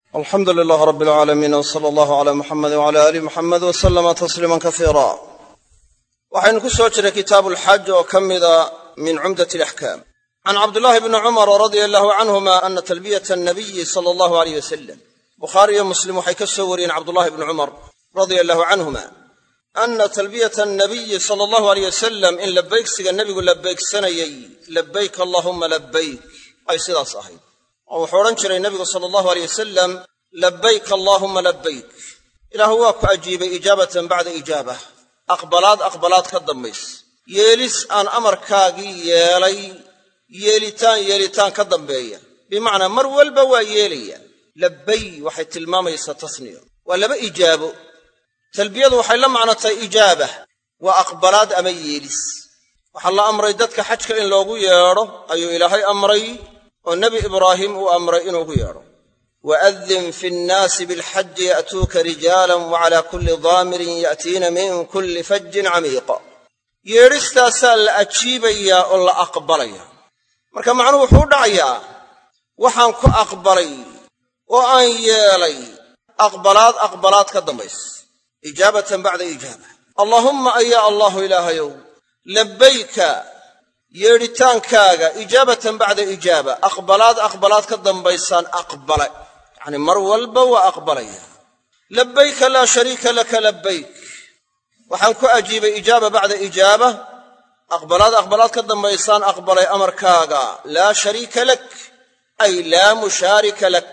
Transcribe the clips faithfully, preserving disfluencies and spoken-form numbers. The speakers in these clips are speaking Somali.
alxamdu lilaah rabb alcaalamiin w sala allahu calaa muxamed wcala aali muxamed wa sallama tasliiman kasiira. waxaynu ku soo jiray kitaabu alxaj oo ka mida min cumdati alaxkaam can cabdillaahi bni cumar radia allahu canhuma ana talbiyata annabiyi sala allahu alayh wasalam. bukhaari iyo muslim waxay ka soo wariyeen cabdullahi bni cumar radia allahu canhuma ana talbiyata annabiyi sala allahu alayh wasalam in labaygsiga nebigu labaygsanayey labayk allahumma labayk ay sidaas ahayd oo wuxuu odhan jiray nebigu sala allahu aleyh wasalam labayk allaahumma labayk. ilaahu waa ku ajiibay ijaabatan bacda ijaabah, aqbalaad aqbalaad ka dambays, yeelis aan amarkaagii yeelay yeelitaan yeelitaan ka dambeeya. bimacnaa mar walba waa yeelaya. labay waxay tilmaamaysaa tasniya, waa laba ijaabo. talbiyadu waxay la macno tahay ijaabah, waa aqbalaad ama yeelis. waxaa la amray dadka xajka in loogu yeedho ayuu ilaahay amray oo nebi ibraahim uu amray inuu ugu yeedho. waadin fi nnaasi bilxaji ya'tuuka rijaalan wacalaa kulli daamirin ya'tiina min kulli fajin camiiqa. yeedhistaasaa la ajiibayaa oo la aqbalaya. marka macnuhu wuxuu u dhacayaa waxaan ku aqbalay oo aan yeelay aqbalaad aqbalaad ka dambaysa, ijaabatan bacda ijaaba. allaahumma ayaa allahu ilaahayow labayka yeedhitaankaaga ijaabatan bacda ijaaba, aqbalaad aqbalaad ka dambaysaan aqbala, yacni mar walba waa aqbalaya. labayka laa shariika laka labayk, waxaan ku ajiibay ijaaba bacda ijaaba, aqbalaad aqbalaad ka dambaysaan aqbalay amarkaaga. laa shariika lak ay laa mushaarika lak,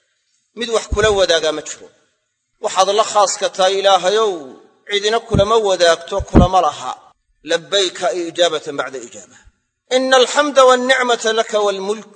mid wax kula wadaagaa ma jiro. waxaad la khaaska tahay ilaahayow, cidina kulama wadaagto, kulama laha. labayka ay ijaabatan bacda ijaaba. ina alxamda walnicmata laka waalmulk,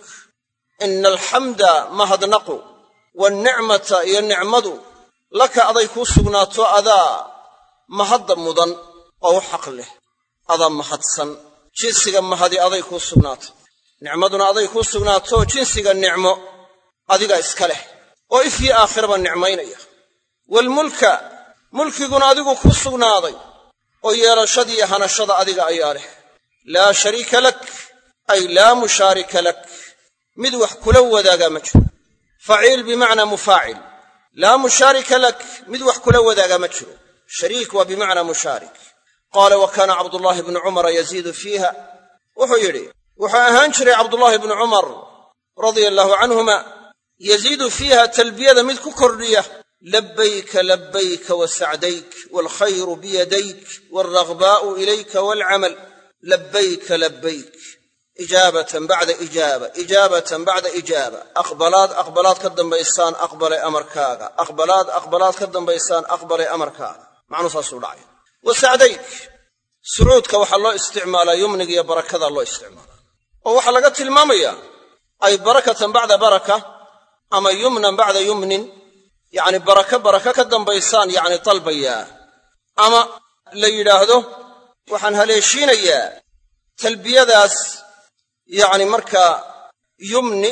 ina alxamda mahadnaqu waalnicmata iyo nicmadu laka aday kuu sugnaato, adaa mahadda mudan oo u xaq leh, adaa mahadsan. jinsiga mahadi aday kuu sugnaato, nicmaduna aday kuu sugnaato, jinsiga nicmo adiga iska leh oo ifyo aakhiraba nicmaynaya. waalmulka mulkiguna adigu kuu sugnaaday oo yeelashadiiyo hanashada adiga ayaa leh. laa shariika lak ay laa mushaarika lak, mid wax kula wadaagaa ma jiro. faciil bimacnaa mufaacil. laa mushaarika lak, mid wax kula wadaagaa ma jiro. shariik waa bimacnaa mushaarik. qaala wa kaana cabdullaahi bnu cumara yaziidu fiiha, wuxuu yidhi wuxuu ahaan jiray cabdullaahi bnu cumar radia allaahu canhuma yaziidu fiiha talbiyada mid ku kordhiya. labayka labayka wasacdayk waalkhayru biyadayk waalraghbaa'u ilayka waalcamal. labayka labayk ijaabatan bacda ijaaba, ijaabatan bacda ijaaba, aqbalaad aqbalaad ka dambaysaan aqbalay amarkaaga, aqbalaad aqbalaad ka dambaysaan aqbalay amarkaaga. macnuu saasuu dhacay. wasacdayk sucuudka waxaa loo isticmaalaa yumniga iyo barakadaa loo isticmaalaa, oo waxaa laga tilmaamayaa ay barakatan bacda baraka ama yumnan bacda yumnin, yacni baraka baraka ka dambaysaan yacni dalbayaa. ama la yidhaahdo waxaan haleeshiinayaa talbiyadaas yacni markaa yumni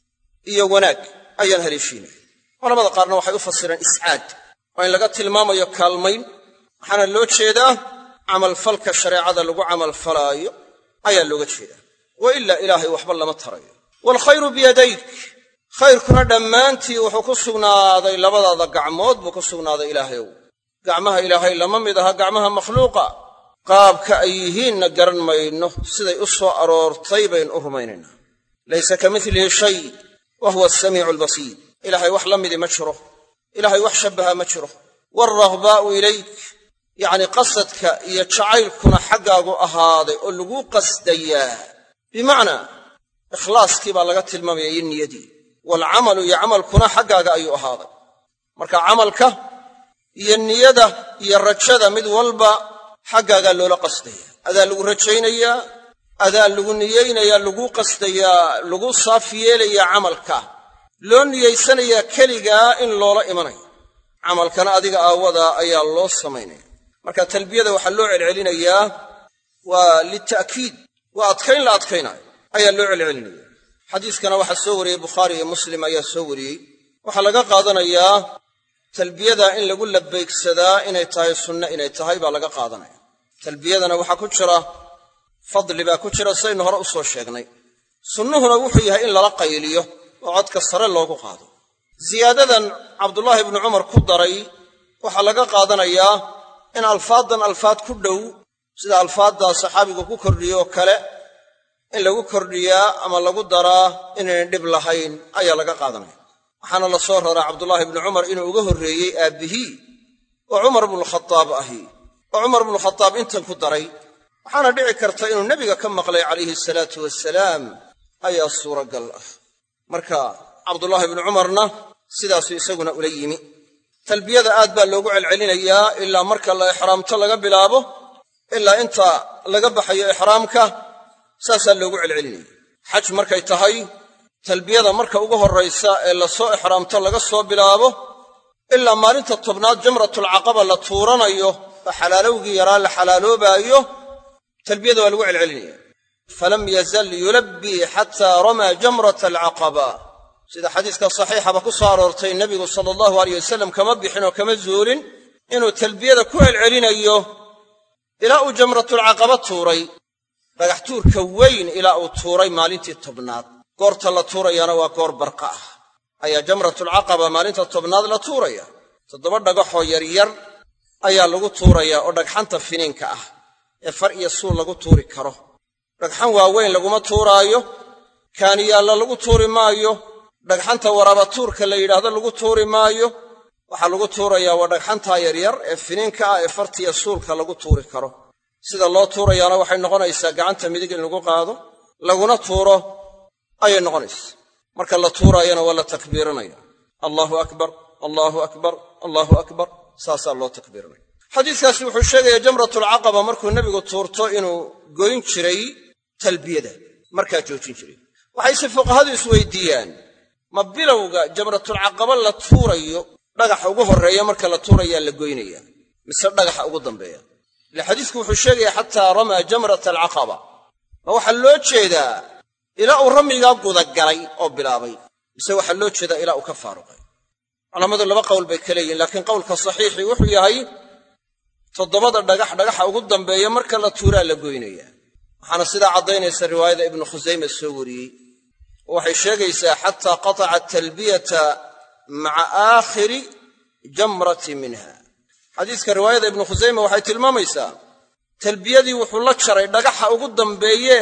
iyo wanaag ayaan haleeshiinaya. culamada qaarna waxay u fasireen iscaad, oo in laga tilmaamayo kaalmayn, waxaana loo jeedaa camalfalka shareecada lagu camalfalaayo ayaa looga jeedaa. wa ilaa ilaahay waxba lama tarayo. waalkhayru biyadayk, khayrkuna dhammaantii wuxuu ku sugnaaday labadaada gacmood buu ku sugnaaday ilaahayow. gacmaha ilaahay lama mid aha gacmaha makhluuqa. qaabka ay yihiinna garan mayno, siday u soo aroortay baynu u rumaynaynaa. laysa ka midlihi shay wa huwa asamiicu albasiir, ilaahay wax la midi ma jiro, ilaahay wax shabbaha ma jiro. waalraghbaa'u ilayk, yacni qasadka iyo jacaylkuna xaggaagu ahaaday oo laguu qasdayaa. bimacnaa ikhlaaskii baa laga tilmaamaya iyo niyadii. waalcamalu iyo camalkuna xaggaaga ayuu ahaaday. marka camalka iyo niyada iyo rajada mid walba xaggaagaa loola qasdaya. adaa lagu rajaynayaa, adaa lagu niyaynayaa, lagu qasdayaa, lagu saaf yeelayaa. camalka loo niyaysanayaa keligaa in loola imanayo, camalkana adiga aawadaa ayaa loo samaynaya. marka talbiyada waxaa loo celcelinayaa waa lita'kiid, waa adkayn la adkaynaayo ayaa loo celcelinaya. xadiiskana waxaa soo wariyey bukhaari iyo muslim ayaa soo wariyey. waxaa laga qaadanayaa talbiyada in lagu labaygsadaa inay tahay sunno inay tahay baa laga qaadanaya. talbiyadana waxaa ku jira fadli baa ku jira, saynu hore u soo sheegnay. sunnuhuna wuxuu yahay in lala qayliyo oo codka sare loogu qaado. ziyaadadan cabdullaahi ibnu cumar ku daray waxaa laga qaadanayaa in alfaadan alfaad ku dhow sida alfaaddaa saxaabigu ku kordhiyo oo kale in lagu kordhiyaa ama lagu daraa inaynan dhib lahayn ayaa laga qaadanaya waxaana la soo raraa cabdullaahi ibnu cumar inuu uga horreeyey aabbihii oo cumar bnukhadaab ahi oo cumar bnukhadaab intan ku daray waxaana dhici karta inuu nebiga ka maqlay calayhi salaatu wasalaam ayaa suuragal ah marka cabdullaahi ibnu cumarna sidaasuu isaguna ula yimi talbiyada aad baa loogu celcelinayaa ilaa marka la ixraamto laga bilaabo ilaa inta laga baxayo ixraamka saasaa loogu celcelinaya xaj markay tahay talbiyada marka ugu horraysa ee la soo ixraamto laga soo bilaabo ilaa maalinta tobnaad jamratulcaqaba la tuuranayo oo xalaalowgii yaraa la xalaaloobaayo talbiyada waa lagu celcelinaya falam yazal yulabbii xataa ramaa jamrata alcaqaba sida xadiiska saxiixaba ku soo aroortay nebigu sala allahu alayh wasalam kama bixin oo kama zuulin inuu talbiyada ku celcelinayo ilaa uu jamratulcaqaba tuuray dhagax tuurka weyn ilaa uu tuuray maalintii tobnaad goorta la tuurayaana waa goor barqa ah ayaa jamratulcaqaba maalinta tobnaad la tuuraya toddoba dhagaxoo yaryar ayaa lagu tuurayaa oo dhagxanta finiinka ah ee far iyo suul lagu tuuri karo dhagxan waaweyn laguma tuuraayo kaaniyaalla lagu tuuri maayo dhagxanta waraabatuurka la yidhaahdo lagu tuuri maayo waxaa lagu tuurayaa waa dhagxantaa yaryar ee finiinka ah ee fartiya suulka lagu tuuri karo sida loo tuurayaana waxay noqonaysaa gacanta midig in lagu qaado laguna tuuro ayay noqonaysaa marka la tuuraayana waa la takbiiranaya allaahu akbar allaahu akbar allaahu akbar saasaa loo takbiiranaya xadiiskaasi wuxuu sheegayaa jamratulcaqaba markuu nebigu tuurto inuu goyn jiray talbiyada markaa joojin jiray waxayse fuqahadu isweydiiyaan ma bilowga jamratulcaqaba la tuurayo dhagaxa ugu horreeya marka la tuurayaa la goynaya mise dhagaxa ugu dambeeya ile xadiisku wuxuu sheegayaa xataa ramaa jamrata alcaqaba ma waxaa loo jeedaa ilaa uu ramigaa gudagalay oo bilaabay mise waxaa loo jeedaa ilaa uu ka faaruqay culammadu laba qowl bay ka leeyihin laakiin qowlka saxiixii wuxuu yahay toddobada dhagax dhagaxa ugu dambeeya marka la tuuraa la goynaya waxaana sidaa caddaynaysa riwaayada ibnu khusayme soo wariyey oo waxay sheegaysaa xataa qataca talbiyata maca aakhiri jamrati minha xadiiska riwaayada ibnu khusayme waxay tilmaamaysaa talbiyadii wuxuu la jaray dhagaxa ugu dambeeye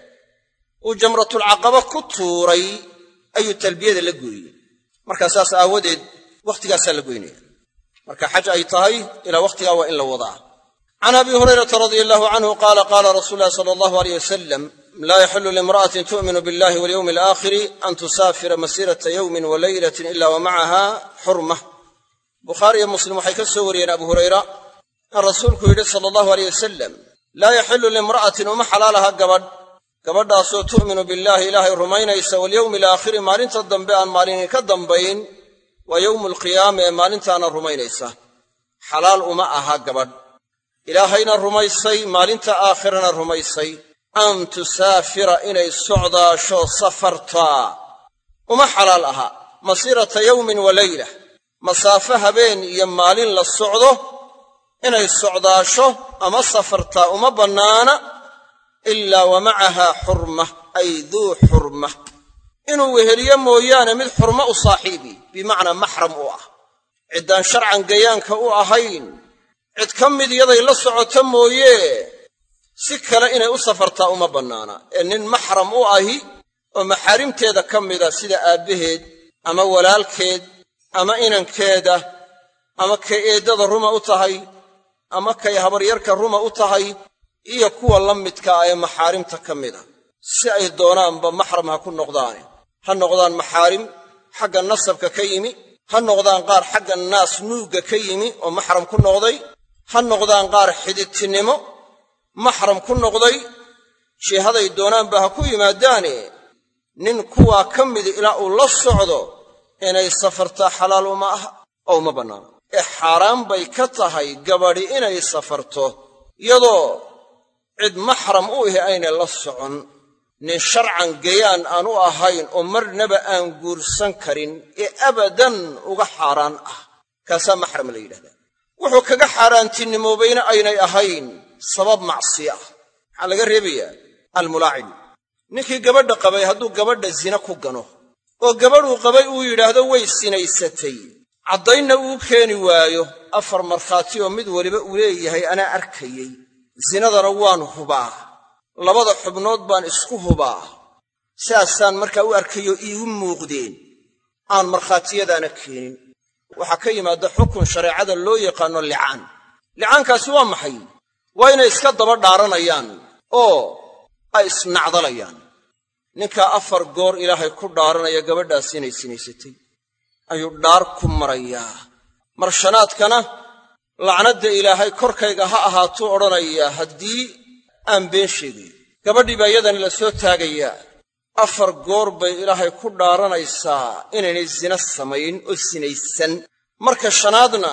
uu jamratulcaqaba ku tuuray ayuu talbiyada la gooyey markaa saas aawadeed wakhtigaasaa la goynaya marka xaj ay tahay ilaa wakhtigaa waa in la wadaa can abi hurayrata radia allahu canhu qaala qaala rasuulu llahi sala allahu aleyh wasalam laa yaxillu liimra'atin tu'minu billahi walyowmi alaakhiri an tusaafira masiirata yowmin wa laylatin ila wa macaha xurmah bukhaari iyo muslim waxay ka soo wariyeen abu hurayra in rasuulku yidhi sala allahu aleyh wasalam laa yaxillu liimra'atin uma xalaalaha gabadh gabadhaasoo tu'minu billaahi ilaahay rumaynaysa walyowmi alaakhiri maalinta dambe aan maalinin ka dambayn waa yowmu alqiyaama ee maalintaana rumaynaysa xalaal uma aha gabadh ilaahayna rumaysay maalinta aakhirana rumaysay an tusaafira inay socdaasho safartaa uma xalaal aha masiirata yowmin wa layla masaafo habeen iyo maalin la socdo inay socdaasho ama safartaa uma bannaana ilaa wa macahaa xurma ay duu xurma inuu weheliyo mooyaane mid xurmo u saaxiibi bimacnaa maxram u ah ciddaan sharcan gayaanka u ahayn cid ka mid yaday la socoto mooye si kale inay u safartaa uma bannaana ee nin maxram u ahi oo maxaarimteeda ka mida sida aabbaheed ama walaalkeed ama inankeeda ama kay eeddada ruma u tahay ama kay habaryarka ruma u tahay iyo kuwa la midka ah ee maxaarimta ka mida si ay doonaanba maxram ha ku noqdaane ha noqdaan maxaarim xagga nasabka ka yimi ha noqdaan qaar xagga naas nuugga ka yimi oo maxram ku noqday ha noqdaan qaar xididtinimo maxram ku noqday jihaday doonaanba ha ku yimaadaane nin kuwaa ka midi ilaa uu la socdo inay safartaa xalaal uma aha oo uma bannaano ee xaaraan bay ka tahay gabadhi inay safarto iyadoo cid maxram u ihi aynay la socon nin sharcan gayaan aan u ahayn oo marnaba aan guursan karin ee abadan uga xaaraan ah kaasaa maxram la yidhahdaa wuxuu kaga xaaraantinimoobayna aynay ahayn sabab macsi ah maxaa laga reebayaa almulaacin ninkii gabadha qabay hadduu gabadha zina ku gano oo gabadhuu qabay uu yidhaahdo way sinaysatay caddaynna uu keeni waayo afar markhaati oo mid waliba uu leeyahay anaa arkayey sinadana waan hubaa labada xubnood baan isku hubaa saasaan markaa u arkayo iigu muuqdeen aan markhaatiyadaana keenin waxaa ka yimaada xukun shareecada loo yaqaano licaan licaankaasi waa maxay waa inay iska daba dhaaranayaan oo ay isnacdalayaan ninkaa afar goor ilaahay ku dhaaranaya gabadhaas inay sinaysatay ayuu dhaar ku marayaa marshanaadkana lacnadda ilaahay korkayga ha ahaatuu odhanayaa haddii aan been sheegayo gabadhii baa iyadana la soo taagayaa afar goor bay ilaahay ku dhaaranaysaa inaynay zina samayn oo sinaysan marka shanaadna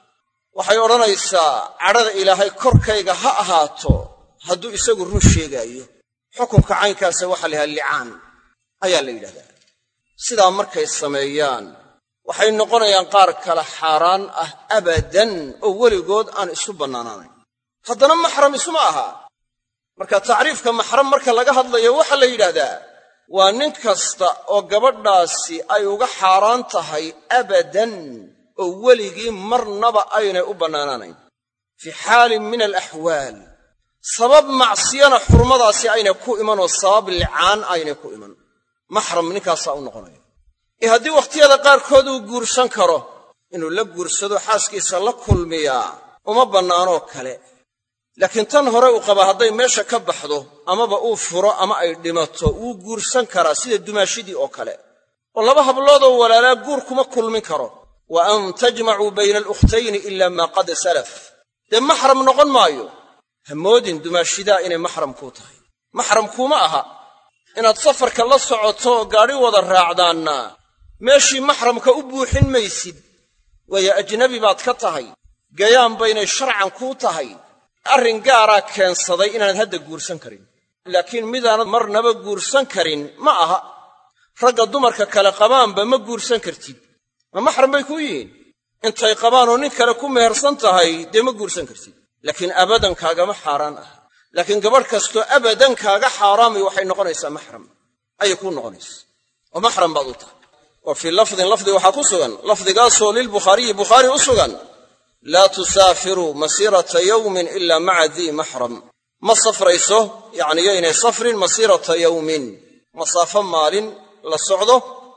waxay odhanaysaa cadhada ilaahay korkayga ha ahaato hadduu isagu run sheegaayo xukunka caynkaasa waxaa la yidhaha licaan ayaa la yidhahdaa sidaa markay sameeyaan waxay noqonayaan qaar kale xaaraan ah abadan oo weligood aan isu bannaanaanayn haddana maxram isuma aha marka tacriifka maxram marka laga hadlayo waxaa la yidhaahdaa waa nin kasta oo gabadhaasi ay uga xaaraan tahay abadan oo weligii marnaba aynay u bannaanaanayn fii xaalin min alaxwaal sabab macsiyana xurmadaasi aynay ku iman oo sabab licaan aynay ku iman maxram ninkaasaa u noqonaya ee haddii wakhtiyada qaarkood uu guursan karo inuu la guursado xaaskiisa la kulmiyaa uma bannaanoo kale laakiin tan hore uu qabaa hadday meesha ka baxdo amaba uu furo ama ay dhimato wuu guursan karaa sida dumaashidii oo kale oo laba habloodoo walaalaa guur kuma kulmin karo wa an tajmacuu bayna alukhtayni ilaa maa qad salaf dee maxram noqon maayo ha moodin dumaashidaa inay maxram kuu tahay maxram kuuma aha inaad safarka la socoto oo gaadhi wada raacdaanna meeshii maxramka u buuxin maysid waayo ajnabi baad ka tahay gayaan baynay sharcan kuu tahay arrin gaaraa keensaday inaanad hadda guursan karin laakiin midaanad marnaba guursan karin ma aha ragga dumarka kale qabaanba ma guursan kartid ma maxram bay kuu yihiin intay qabaanoo nin kale ku mehersan tahay dee ma guursan kartid laakiin abadan kaagama xaaraan ah laakiin gabadh kastoo abadan kaaga xaaraamay waxay noqonaysaa maxram ayay kuu noqonaysaa oo maxram baad u tahay wa fii lafdin lafdi waxaa ku sugan lafdigaasoo lilbukhaariyi bukhaari u sugan laa tusaafiruu masiirata yawmin ilaa maca dii maxram ma safrayso yacni yaynay safrin masiirata yawmin masaafo maalin la socdo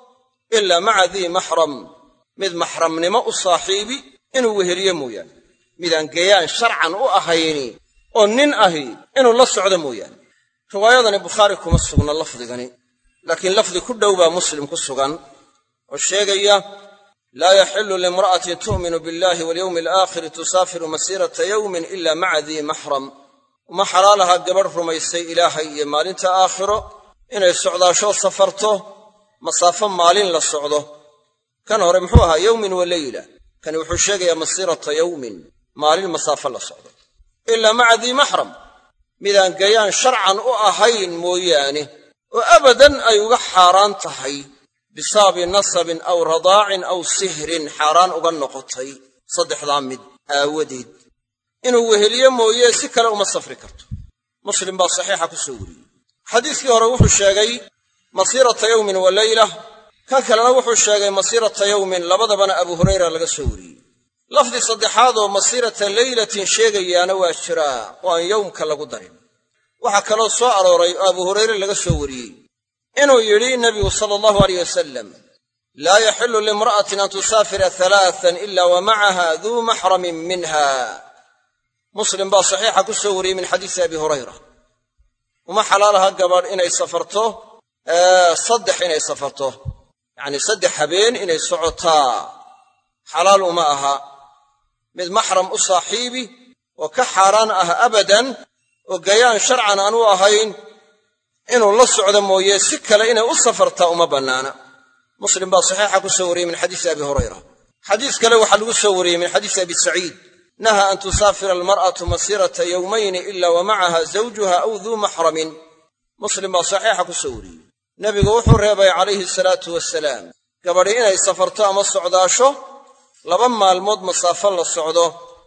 ilaa maca dii maxram mid maxramnimo u saaxiibi inuu weheliyo mooyaane midaan gayaan sharcan u ahayni oo nin ahi inuu la socdo mooyaane riwaayadani bukhaari kuma sugna lafdigani laakiin lafdi ku dhow baa muslim ku sugan oo sheegaya laa yaxillu liimra'atin tu'minu billahi walyawmi alaakhiri tusaafiru masiirata yawmin ila maca dii maxram uma xalaalaha gabadh rumaysay ilaahay iyo maalinta aakhiro inay socdaasho safarto masaafo maalin la socdo kan hore muxuu ahaa yawmin wa leyla kani wuxuu sheegayaa masiirata yawmin maalin masaafo la socdo ilaa maca dii maxram midaan gayaan sharcan u ahayn mooyaane oo abadan ay uga xaaraan tahay bisababi nasabin aw radaacin aw sihrin xaaraan uga noqotay saddexdaa mid aawadeed inuu weheliyo mooye si kale uma safri karto muslim baa saxiixa ku soo wariyey xadiiskii hore wuxuu sheegay masiirata yawmin wa leyla kan kalena wuxuu sheegay masiirata yawmin labadabana abu hurayra laga soo wariyey lafdi saddexaad oo masiirata leylatin sheegayaana waa jiraa oo aan yowmka lagu darin waxaa kaloo soo arooray oo abu hurayre laga soo wariyey inuu yidhi nebigu sala allahu alayh wasalam laa yaxillu liimra'atin an tusaafira halaatan ila wa macaha duu maxramin minha muslim baa saxiixa ku soo wariyey min xadiisi abi hurayra uma xalaalaha gabadh inay safarto saddex inay safarto yacnii saddex habeen inay socotaa xalaal uma aha mid maxram u saaxiibi oo ka xaaraan ah abadan oo gayaan sharcan aan u ahayn inuu la socdo mooye si kale inay u safartaa uma bannaana muslim baa saxiixa ku soo wariyey min xadiisi abi hurayra xadiis kale waxaa lagu soo wariyey min xadiisi abi saciid naha an tusaafira almar'atu masiirata yawmayni ila wa macaha zawjuha aw duu maxramin muslim baa saxiixa ku soo wariyey nebigu wuxuu reebay calayhi salaatu wasalaam gabadhi inay safarto ama socdaasho laba maalmood masaafo la socdo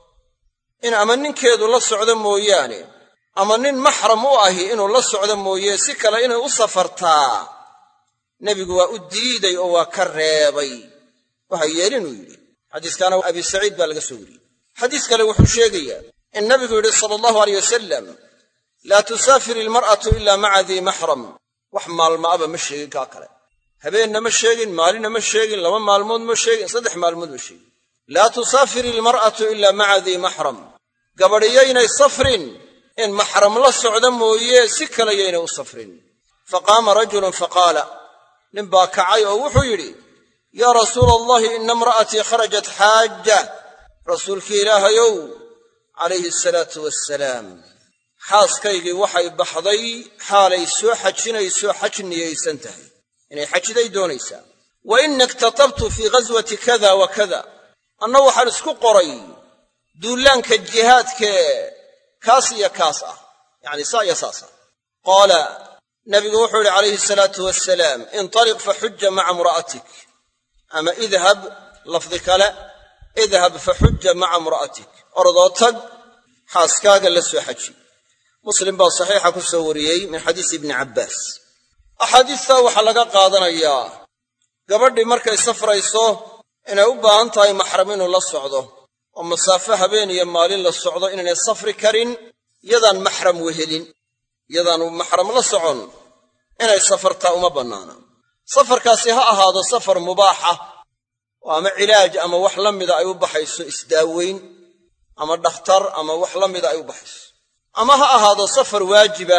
in ama ninkeedu la socdo mooyaane ama nin maxram u ahi inuu la socdo mooye si kale inay u safartaa nebigu waa u diiday oo waa ka reebay waxa yeelin uu yidhi xadiiskaana abi saciid baa laga soo wariyey xadiis kale wuxuu sheegayaa in nebigu yidhi sala allahu alayh wasalam laa tusaafir ilmar'atu ilaa maca dii maxram wax maalmaaba ma sheegin kaa kale habeenna ma sheegin maalinna ma sheegin laba maalmood ma sheegin saddex maalmood ma sheegin laa tusaafir ilmar'atu ilaa maca dii maxram gabadhiyaynay safrin in maxram la socda mooye si kale yaynay u safrin faqaama rajulun faqaala nin baa kacay oo wuxuu yidhi yaa rasuula allahi ina imra'atii kharajat xaaja rasuulkii ilaahayow calayhi asalaatu wassalaam xaaskaygii waxay baxday xaalay soo xajinayso xaj niyaysan tahay inay xajiday doonaysaa wa inna iktatabtu fii ghaswati kada wa kada anna waxaan isku qoray duulaanka jihaadkee kaas iyo kaas ah yacni saa iyo saas ah qaala nabigu wuxuu yidhi calayhi asalaatu wassalaam intaliq faxujja maca imra'atik ama idhab lafdi kale idhab faxujja maca imra'atik ordoo tag xaaskaaga la soo xaji muslim baa saxiixa ku soo wariyey min xadiisi ibni cabbaas axaadiistaa waxaa laga qaadanayaa gabadhii markay safrayso inay u baahan tahay maxram inuu la socdo oo masaafo habeen iyo maalin la socdo inaynay safri karin yadaan maxram wehelin yadaanu maxram la socon inay safartaa uma bannaana safarkaasi ha ahaado safar mubaaxa oo ama cilaaj ama wax la mida ay u baxayso isdaaweyn ama dhakhtar ama wax la mida ay u baxayso ama ha ahaado safar waajiba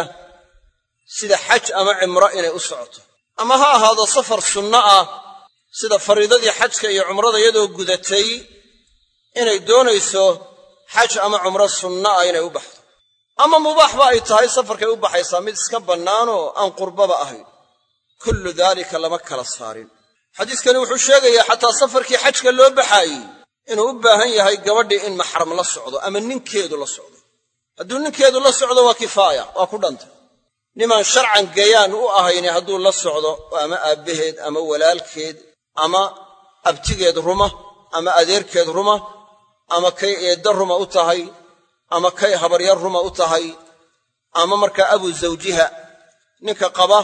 sida xaj ama cimro inay u socoto ama ha ahaado safar sunno ah sida fariidadii xajka iyo cumrada iyadoo gudatay inay doonayso xaj ama cumro sunno ah inay u baxdo ama mubaaxba ay tahay safarkay u baxaysaa mid iska bannaanoo aan qurbaba ahayn kullu daalika lama kala saarin xadiiskani wuxuu sheegayaa xataa safarkii xajka loo baxaayey inuu u baahan yahay gabadhii in maxram la socdo ama ninkeedu la socdo hadduu ninkeedu la socdo waa kifaaya waa ku dhanta nimaan sharcan gayaan u ahayni hadduu la socdo ama aabbaheed ama walaalkeed ama abtigeed ruma ama adeerkeed ruma ama kay eedda ruma u tahay ama kay habaryar ruma u tahay ama markaa abu zawjiha ninka qaba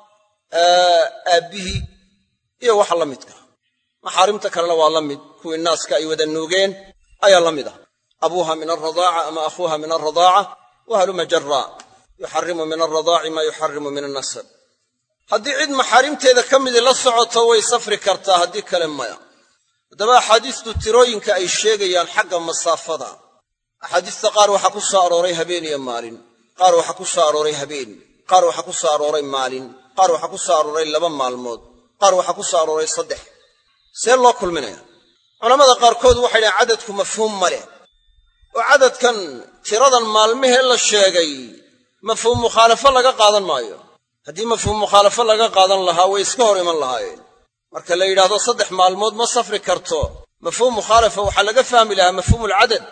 aabbihii iyo waxa la midka maxaarimta kalena waa la mid kuwii naaska ay wada nuugeen ayaa la mid ah abuuha min alradaaca ama akhuuha min alradaaca wahaluma jarraa yuxarimu min alradaaci maa yuxarimu min annasab haddii cid maxaarimteeda ka midii la socoto way safri kartaa haddii kale maya haddaba axaadiistu tirooyinka ay sheegayaan xagga masaafada axaadiista qaar waxaa ku soo arooray habeen iyo maalin qaar waxaa ku soo arooray habeen qaar waxaa ku soo arooray maalin qaar waxaa ku soo arooray laba maalmood qaar waxaa ku soo arooray saddex see loo kulminaya culammada qaarkood waxay dhahen cadadku mafhuum ma leh oo cadadkan tiradan maalmihee la sheegay mafhuum mukhaalafo laga qaadan maayo haddii mafhuum mukhaalafo laga qaadan lahaa way iska hor iman lahaayeen marka la yidhaahdo saddex maalmood ma safri karto mafhuum mukhaalafa waxaa laga fahmi lahaa mafhuumulcadad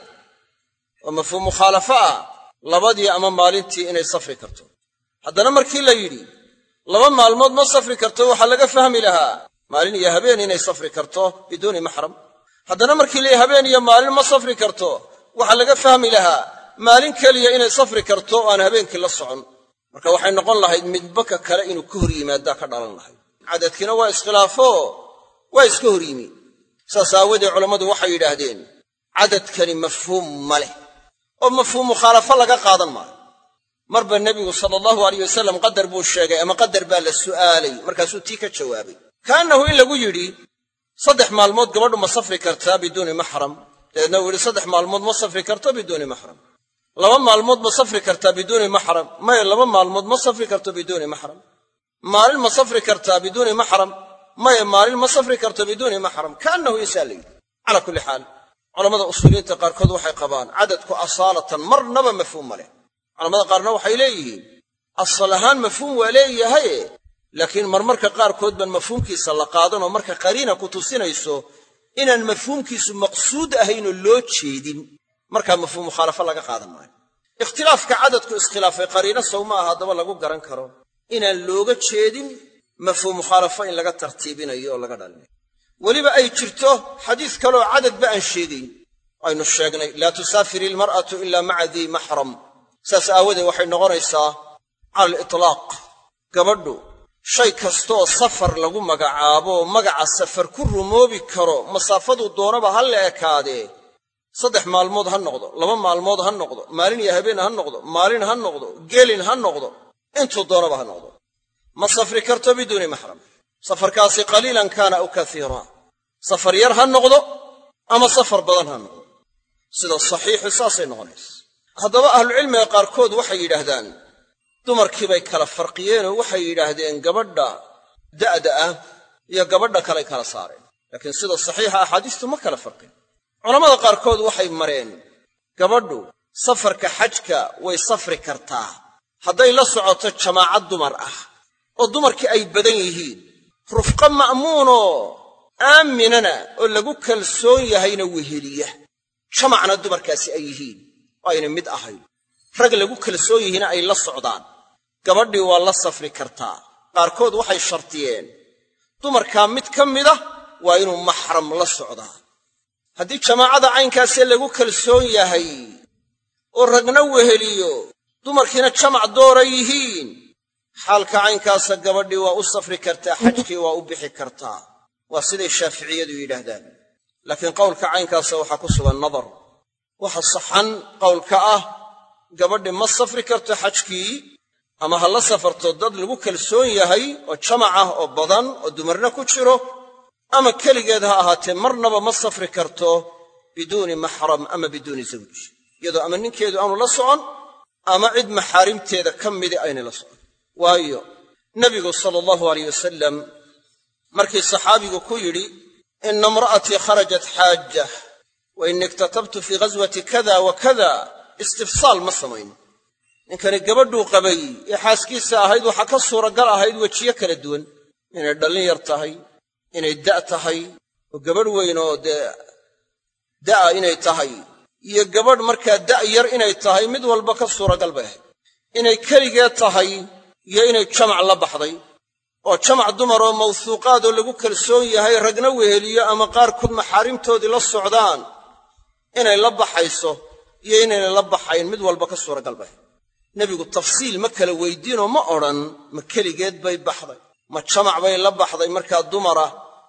oo mafhuum mukhaalafo ah labadii ama maalintii inay safri karto haddana markii la yidhi laba maalmood ma safri karto waxaa laga fahmi lahaa maalin iyo habeen inay safri karto biduuni maxram haddana markii la yidhi habeen iyo maalin ma safri karto waxaa laga fahmi lahaa maalin keliya inay safri karto oo aan habeenkii la socon marka waxay noqon lahayd midbaka kale inuu ka hor yimaadaa ka dhalan lahayd cadadkiina waa iskhilaafo waa iska hor yimi saas aawadee culammadu waxay yidhaahdeen cadadkani mafhuum ma leh oo mafhuum mukhaalafo laga qaadan maayo marba nebigu sala allahu alayh wasalam qadar buu sheegay ama qadar baa la su'aalay markaasuu tii ka jawaabay kaannahu in lagu yidhi saddex maalmood gabadhu ma safri kartaa biduuni maxram dabeedna uu yidhi saddex maalmood ma safri karto biduuni maxram laba maalmood ma safri kartaa biduuni maxram maya laba maalmood ma safri karto biduuni maxram maalin ma safri kartaa biduuni maxram maya maalin ma safri karto biduuni maxram kaannahu insaa la yidhi calaa kulli xaal culammada usuuliyiinta qaarkood waxay qabaan cadadku asaalatan marnaba mafhuum ma leh culamada qaarna waxay leeyihiin asal ahaan mafhuum waa leeyahaye laakiin marmarka qaarkood baan mafhuumkiisa la qaadanoo marka qariina ku tusinayso inaan mafhuumkiisu maqsuud ahaynoo loo jeedin markaa mafhuum mukhaalafo laga qaadan maayo ikhtilaafka cadadku iskhilaafay qariino sow ma aha haddaba lagu garan karo inaan looga jeedin mafhuum mukhaalafo in laga tartiibinayo oo laga dhalinayo weliba ay jirto xadiis kaleoo cadadba aan sheegayn aynu sheegnay laa tusaafiri ilmar'atu ilaa maca dii maxram saas aawadeed waxay noqonaysaa cala alitlaaq gabadhu shay kastoo safar lagu magacaabo magaca safar ku rumoobi karo masaafadu doonaba ha la ekaadee saddex maalmood ha noqdo laba maalmood ha noqdo maalin iyo habeen ha noqdo maalin ha noqdo gelin ha noqdo intuu doonaba ha noqdo ma safri karto biduuni maxram safarkaasi qaliilan kaana aw kasiira safar yar ha noqdo ama safar badan ha noqdo sida saxiixu saasay noqonaysa haddaba ahlucilmiga qaarkood waxay yidhaahdaan dumarkii bay kala farqiyeen oo waxay yidhaahdeen gabadha da'da ah iyo gabadha kaley kala saareen laakiin sida saxiixa axaadiistu ma kala farqin culammada qaarkood waxay mareen gabadhu safarka xajka way safri kartaa hadday la socoto jamaacad dumar ah oo dumarkii ay badan yihiin rufqa ma'muunoo aaminana oo lagu kalsoon yahayna weheliya jamacna dumarkaasi ay yihiin oo ayna mid ahayn rag lagu kalsoon yihiina ay la socdaan gabadhii waa la safri kartaa qaarkood waxay shartiyeen dumarkaa mid ka mida waa inuu maxram la socdaa haddii jamaacada caynkaasee lagu kalsoon yahay oo ragna weheliyo dumarkiina jamac doora yihiin xaalka caynkaasa gabadhii waa u safri kartaa xajkii waa u bixi kartaa waa siday shaaficiyadu yidhaahdaan laakiin qowlka caynkaasa waxaa ku sugan nadar waxa saxan qowlka ah gabadhi ma safri karto xajkii ama ha la safarto dad lagu kalsoon yahay oo jamac ah oo badan oo dumarna ku jiro ama keligeed ha ahaatee marnaba ma safri karto biduuni maxram ama biduuni zawj iyadoo ama ninkeedu aanu la socon ama cid maxaarimteeda ka midi aynay la socon waayo nebigu sala allahu alayh wasalam markii saxaabigu ku yidhi ina imra'atii kharajat xaajah wa ini iktatabtu fii ghaswati kada wa kada istifsaal ma samayn ninkani gabadhuu qabay ee xaaskiisa ahayd waxaa ka suuragal ahayd wejiyo kala duwan inay dhallin yar tahay inay da' tahay oo gabadh weyn oo dee da'a inay tahay iyo gabadh markaa da' yar inay tahay mid walba ka suuragal bay ahayd inay keligeed tahay iyo inay jamac la baxday oo jamac dumar oo mawsuuqaad oo lagu kalsoon yahay ragna weheliyo ama qaarkood maxaarimtoodii la socdaan inay la baxayso iyo inayna la baxayn mid walba ka suuragal bay nebigu tafsiil ma kala weydiinoo ma odhan ma keligeed bay baxday ma jamac bay la baxday markaa dumara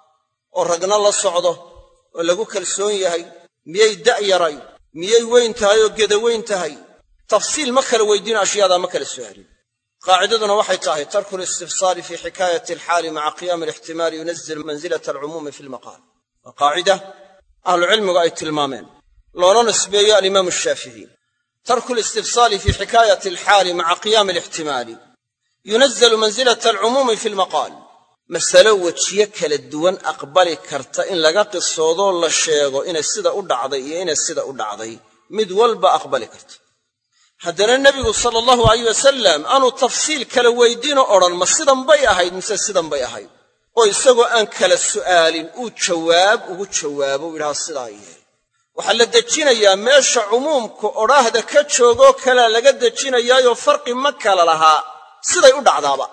oo ragna la socdo oo lagu kalsoon yahay miyay da' yaray miyay weyn tahay oo geda weyn tahay tafsiil ma kala weydiino ashyaadaa ma kala su'aalin qaacidaduna waxay tahay tarku listifsaali fii xikaayati alxaali maca qiyaami alixtimaali yunazil mansilata alcumuumi fi lmaqaal waa qaacida ahlucilmigu ay tilmaameen loona nisbeeyo alimaamu ashaafici tarku listifsaali fii xikaayati alxaali maca qiyaami alixtimaali yunazalu mansilata alcumuumi fi lmaqaal masalo wejiyo kala duwan aqbali karta in laga qisoodoo la sheego inay sida u dhacday iyo inay sida u dhacday mid walba aqbali karta haddana nebigu sala allahu alayh wasalam aanu tafsiil kala weydiinoo odhan ma sidan bay ahayd mise sidan bay ahayd oo isagoo aan kala su'aalin uu jawaab ugu jawaabo u yidhaha sidaa yeel waxaa la dejinayaa meesha cumuumku odhaahda ka joogoo kalea laga dejinayaayoo farqi ma kala lahaa siday u dhacdaaba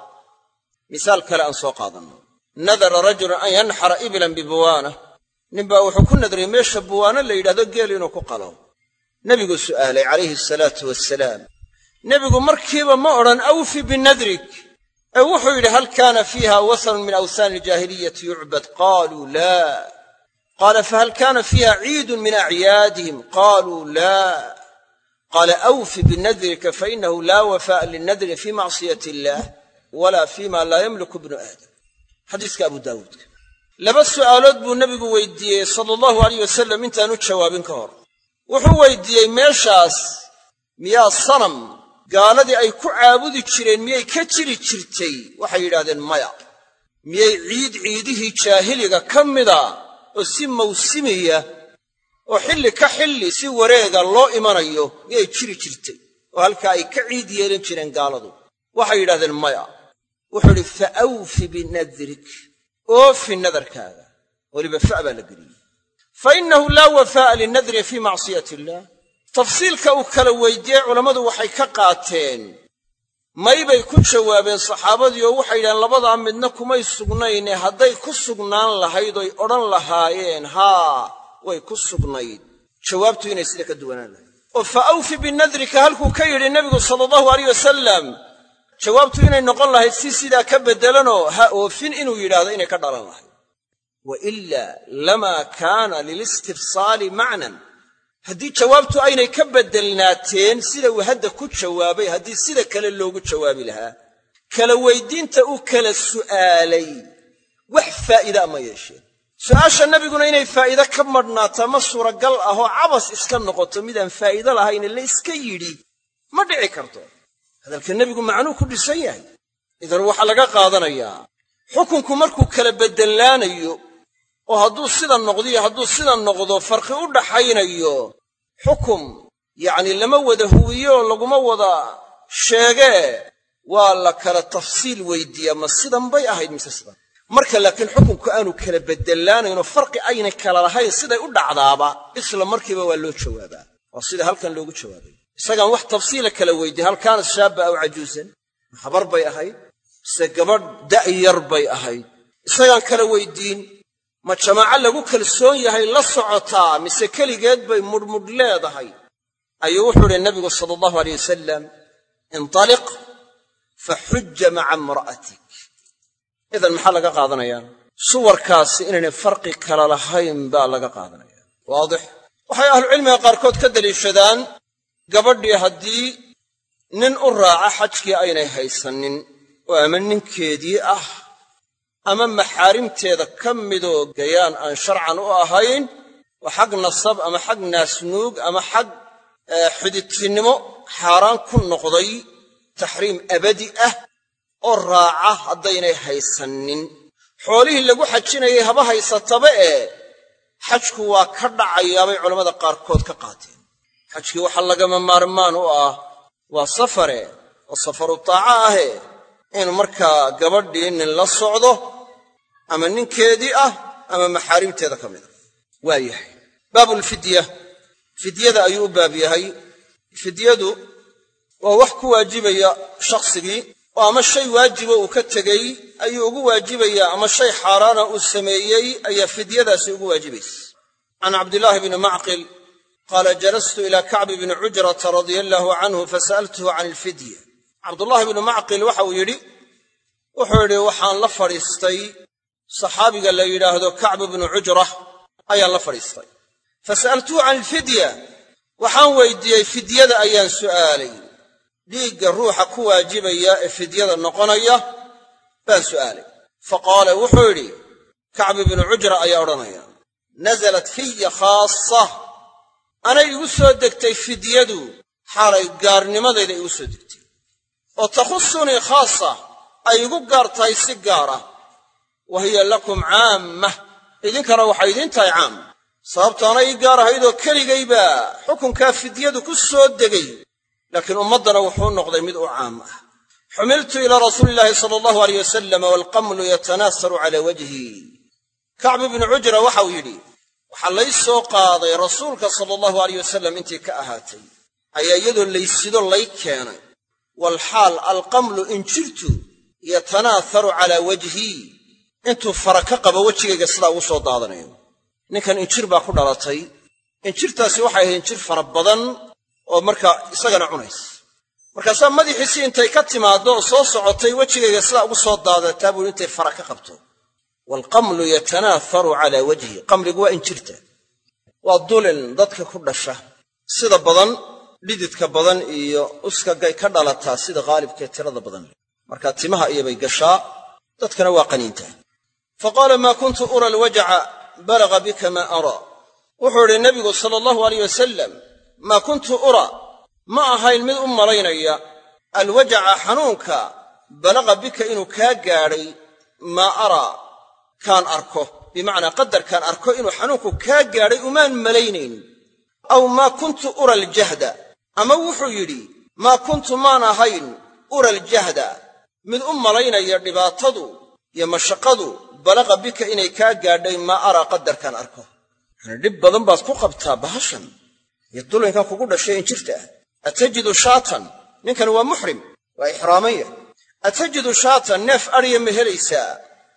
misaal kale aan soo qaadanno nadara rajulun an yanxara iblan bibuwaana ninbaa wuxuu ku nadriyey meesha buwaano la yidhahdo geel inuu ku qalo nebiguu su'aalay calayhi asalaatu wassalaam nebigu markiiba ma odhan awfi binadrik ee wuxuu yidhi hal kaana fiiha wasanun min awsaani aljaahiliyati yucbad qaaluu laa qaala fahal kaana fiiha ciidun min acyaadihim qaaluu laa qaala awfi binadrika fainahu laa wafaa'a linnadri fii macsiyati illaah walaa fiima laa yamliku ibnu aadam xadiiska abu daawuudka laba su'aalood buu nebigu weydiiyey sala allahu alayh wasalam intaanu jawaabin ka hor wuxuu weydiiyey meeshaas miyaa sanam gaaladii ay ku caabudi jireen miyay ka jiri jirtay waxay yidhahdeen maya miyay ciid ciidihii jaahiliga ka mida oo si mawsimiya oo xilli ka xilli si wareega loo imanayo miyay jiri jirtay oo halkaa ay ka ciid yeelan jireen gaaladu waxay yidhahdeen maya wuxuu idhi fa awfi binadrik oofi nadarkaaga weliba fa' baa la geliyey fa innahu laa wafaa'a linnadri fii macsiyati illaah tafsiilka uu kala weydiiyey culammadu waxay ka qaateen may bay ku jawaabeen saxaabadii oo waxay yidhahdeen labadaa midna kumay sugnayne hadday ku sugnaan lahayd oy odhan lahaayeen haa way ku sugnayd jawaabtu inay sida ka duwanaan lahayd oo fa awfi binadrika halkuu ka yidhi nebigu sala allahu alayh wasalam jawaabtu inay noqon lahayd si sidaa ka beddelanoo ha oofin inuu yidhaahdo inay ka dhalan lahayd wa ilaa lamaa kaana lilistifsaali macnan haddii jawaabtu aynay ka beddelnaateen sida uu hadda ku jawaabay haddii sida kale loogu jawaabi lahaa kala weydiinta uu kala su'aalay wax faa'iida ma yeesheen su'aasha nabiguna inay faa'iido ka madhnaataa ma suuragal ah oo cabas iska noqoto midaan faa'iido lahayn la iska yidhi ma dhici karto hadalka nebigu macnuu ku dhisan yahay idan waxaa laga qaadanayaa xukunku markuu kala beddellaanayo oo hadduu sida noqdo iyo hadduu sida noqdo farqi u dhaxaynayo xukum yacni lama wada huwiyo laguma wada sheegee waa la kala tafsiil weydiiyaa ma sidan bay ahayd mise sidan marka laakiin xukunku aanu kala beddellaanaynoo farqi aynay kala lahayn siday u dhacdaaba isla markiiba waa loo jawaabaa waa sida halkan loogu jawaabay isagaan wax tafsiila kala weydiin hal kaanat shaabba aw cajuusan ma habar bay ahayd mise gabadh da'yar bay ahayd isagaan kala weydiin ma jamaaco lagu kalsoon yahay la socotaa mise keligeed bay mudhmudh leedahay ayuu wuxuu idhi nabigu sala allahu alayh wasalam intaliq faxujja maca imra'atik idan maxaa laga qaadanayaa suwarkaasi inaynay farqi kala lahayn baa laga qaadanaya waadix waxay ahlucilmiga qaarkood ka deliishadaan gabadhii haddii nin u raaca xajkii aynay haysanin oo ama ninkeedii ah ama maxaarimteeda ka midoo gayaan aan sharcan u ahayn oo xag nasab ama xag naasnuug ama xag xididtinnimo xaaraan ku noqday taxriim abadi ah oo raaca haddaynay haysanin xoolihii lagu xajinayay haba haysataba ee xajku waa ka dhacayaa bay culammada qaarkood ka qaateen xajkii waxa lagama maarmaan u ah waa safare oo safaru taaca ahe inuu markaa gabadhii nin la socdo ama ninkeedii ah ama maxaarimteeda ka mida waa yahay baabulfidya fidyada ayuu u baab yahay fidyadu waa wax ku waajibaya shakhsigii oo ama shay waajiba uu ka tegey ayuu ugu waajibayaa ama shay xaaraana uu sameeyey ayaa fidyadaasi ugu waajibaysa can cabdillaahi bni macqil qaala jalastu ilaa kacbi bni cujrata radia allaahu canhu fasa'altuhu can alfidya cabdullaahi bnu macqil waxa uu yidhi wuxuu yidhi waxaan la fadhiistay saxaabiga la yidhaahdo kacb bnu cujra ayaan la fadhiistay fasa'altuhu can alfidya waxaan weydiiyey fidyada ayaan su'aalay dhiigga ruuxa ku waajibaya ee fidyada noqonaya baan su'aalay faqaala wuxuu yidhi kacbi bnu cujra ayaa odhanaya nasalat fiya khaasa anay igu soo degtay fidyadu xaalay gaarnimadayda igu soo degtay oo takhusunii khaasa ay igu gaar tahay si gaar ah wa hiya lakum caamma idinkana waxay idiin tahay caam sababto ana ii gaar ahaydoo keligaybaa xukunkaa fidyadu ku soo degay laakiin ummaddana wuxuu noqday mid u caam ah xumiltu ilaa rasuuli illaahi sala allahu alayh wasalam waalqamlu yatanaasaru calaa wajhi kacb ibnu cujra waxau yidhi waxaa lay soo qaaday rasuulka sala allahu alayh wasalam intii ka ahaatay ayaa iyadoo laysido lay keenay walxaal alqamlu injirtu yatanaaharu calaa wajhii intuu fara ka qabo wejigayga sidaa ugu soo daadanayo ninkan injir baa ku dhalatay injirtaasi waxay ahayd injir fara badan oo markaa isagana cunaysa markaasaa madaxiisii intay ka timaaddo oo soo socotay wejigayga sidaa ugu soo daadataa buui intay fara ka qabto waalqamlu yatanaaharu calaa wajhi qamligu waa injirta waa dulin dadka ku dhasha sida badan dhididka badan iyo uskagay ka dhalataa sida qaalibkae tirada badan markaa timaha iyobay gashaa dadkana waa qaniintaa fa qaala maa kuntu ura alwajaca balaga bika maa araa wuxuu idhi nebigu sala allahu alayh wasalam maa kuntu ura ma ahayn mid u malaynaya alwajaca xanuunka balaga bika inuu kaa gaadhay maa araa kaan arko bimacnaa qadarkaan arko inuu xanuunku kaa gaadhay umaan malaynayn aw maa kuntu ura aljahda ama wuxuu yidhi maa kuntu maan ahayn ura aljahda mid u malaynaya dhibaatadu iyo mashaqadu balaqa bika inay kaa gaadhay maa araa qadarkaan arko yani dhib badan baad ku qabtaa bahashan iyo dulinkan kugu dhashay injirta ah atajidu shaatan ninkani waa muxrim waa ixraamaya atajidu shaatan neef adhiya ma helaysaa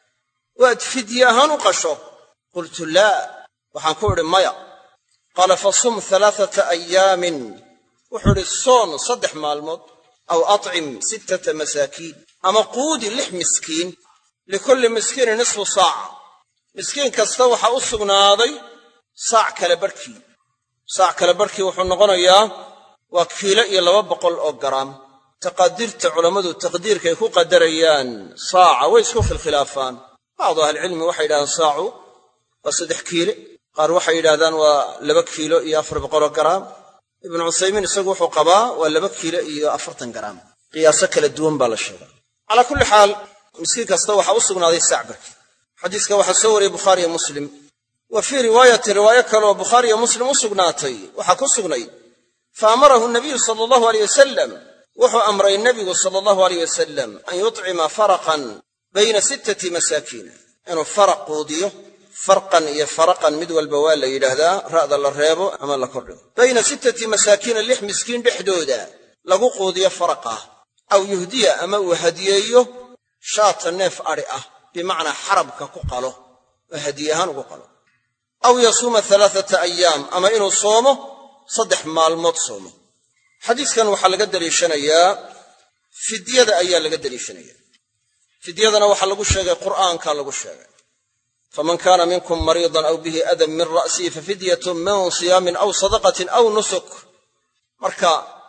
waad fidye ahaan u qasho qultu laa waxaan ku idhi maya qaala fasum alaaata ayaamin wuxuu idhi soon saddex maalmood aw atcim sittata masaakiin ama quudi lix miskiin likulli miskiinin nisfu saaca miskiin kasta waxaa u sugnaaday saac kale barhkii saac kale barhkii wuxuu noqonayaa waa kiilo iyo laba boqol oo garaam taqaadirta culammadu taqdiirkay ku qadarayaan saaca way isku khilkhilaafaan bacdu ahlicilmi waxay yidhahdaan saacu waa saddex kiile qaar waxay yidhahdaan waa laba kiilo iyo afar boqoloo garaam ibnu cusaymiin isagu wuxuu qabaa waa laba kiilo iyo afartan garaam qiyaaso kala duwan baa la sheegaa calaa kulli xaal miskiin kasta waxaa u sugnaaday saac barkii xadiiska waxaa soo wariyey bukhaari iyo muslim wa fii riwaayati riwaayo kaleoo bukhaari iyo muslim u sugnaatay waxaa ku sugnay fa amarahu nabiyu sala allahu aleyh wasalam wuxuu amray nebigu sala allahu aleyh wasalam an yutcima faraqan bayna sittati masaakiina inuu faraq quudiyo farqan iyo faraqan mid walba waa la yidhaahdaa ra'da la reebo ama la kordhigo bayna sittati masaakiina lix miskiin dhexdooda lagu quudiyo faraqah aw yuhdiya ama uu hadiyeeyo shaata neef adhi ah bimacnaa xarabka ku qalo oo hadiye ahaan ugu qalo aw yasuuma alaaata ayaam ama inuu soomo saddex maalmood soomo xadiiskan waxaa laga daliishanayaa fidyada ayaa laga daliishanaya fidyadana waxaa lagu sheegay qur'aankaa lagu sheegay faman kaana minkum mariidan aw bihi adan min ra'sihi fafidyatun min siyaamin aw sadaqatin aw nusuk marka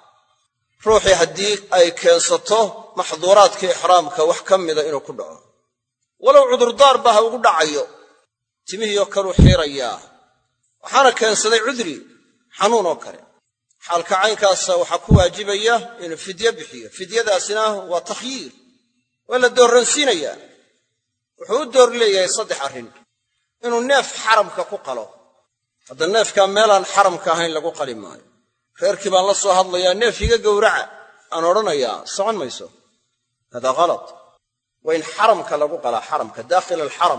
ruuxii haddii ay keensato maxduuraadka ixraamka wax ka mida inuu ku dhaco walow cudurdaar ba ha ugu dhacayo timihiioo kaluu xiirayaa waxaana keensaday cudri xanuun oo kale xaalka caynkaasa waxaa ku waajibaya inuu fidye bixiyo fidyadaasina waa takhyiir waa la doorransiinayaa wuxuu u door leeyahay saddex arrin inuu neef xaramka ku qalo hadda neefkaa meelaan xaramka ahayn lagu qali maayo reerkii baan la soo hadlayaa neef iga gowraca aan odhanayaa socon mayso hadaa kalad waa in xaramka lagu qalaa xaramka daakhila alxaram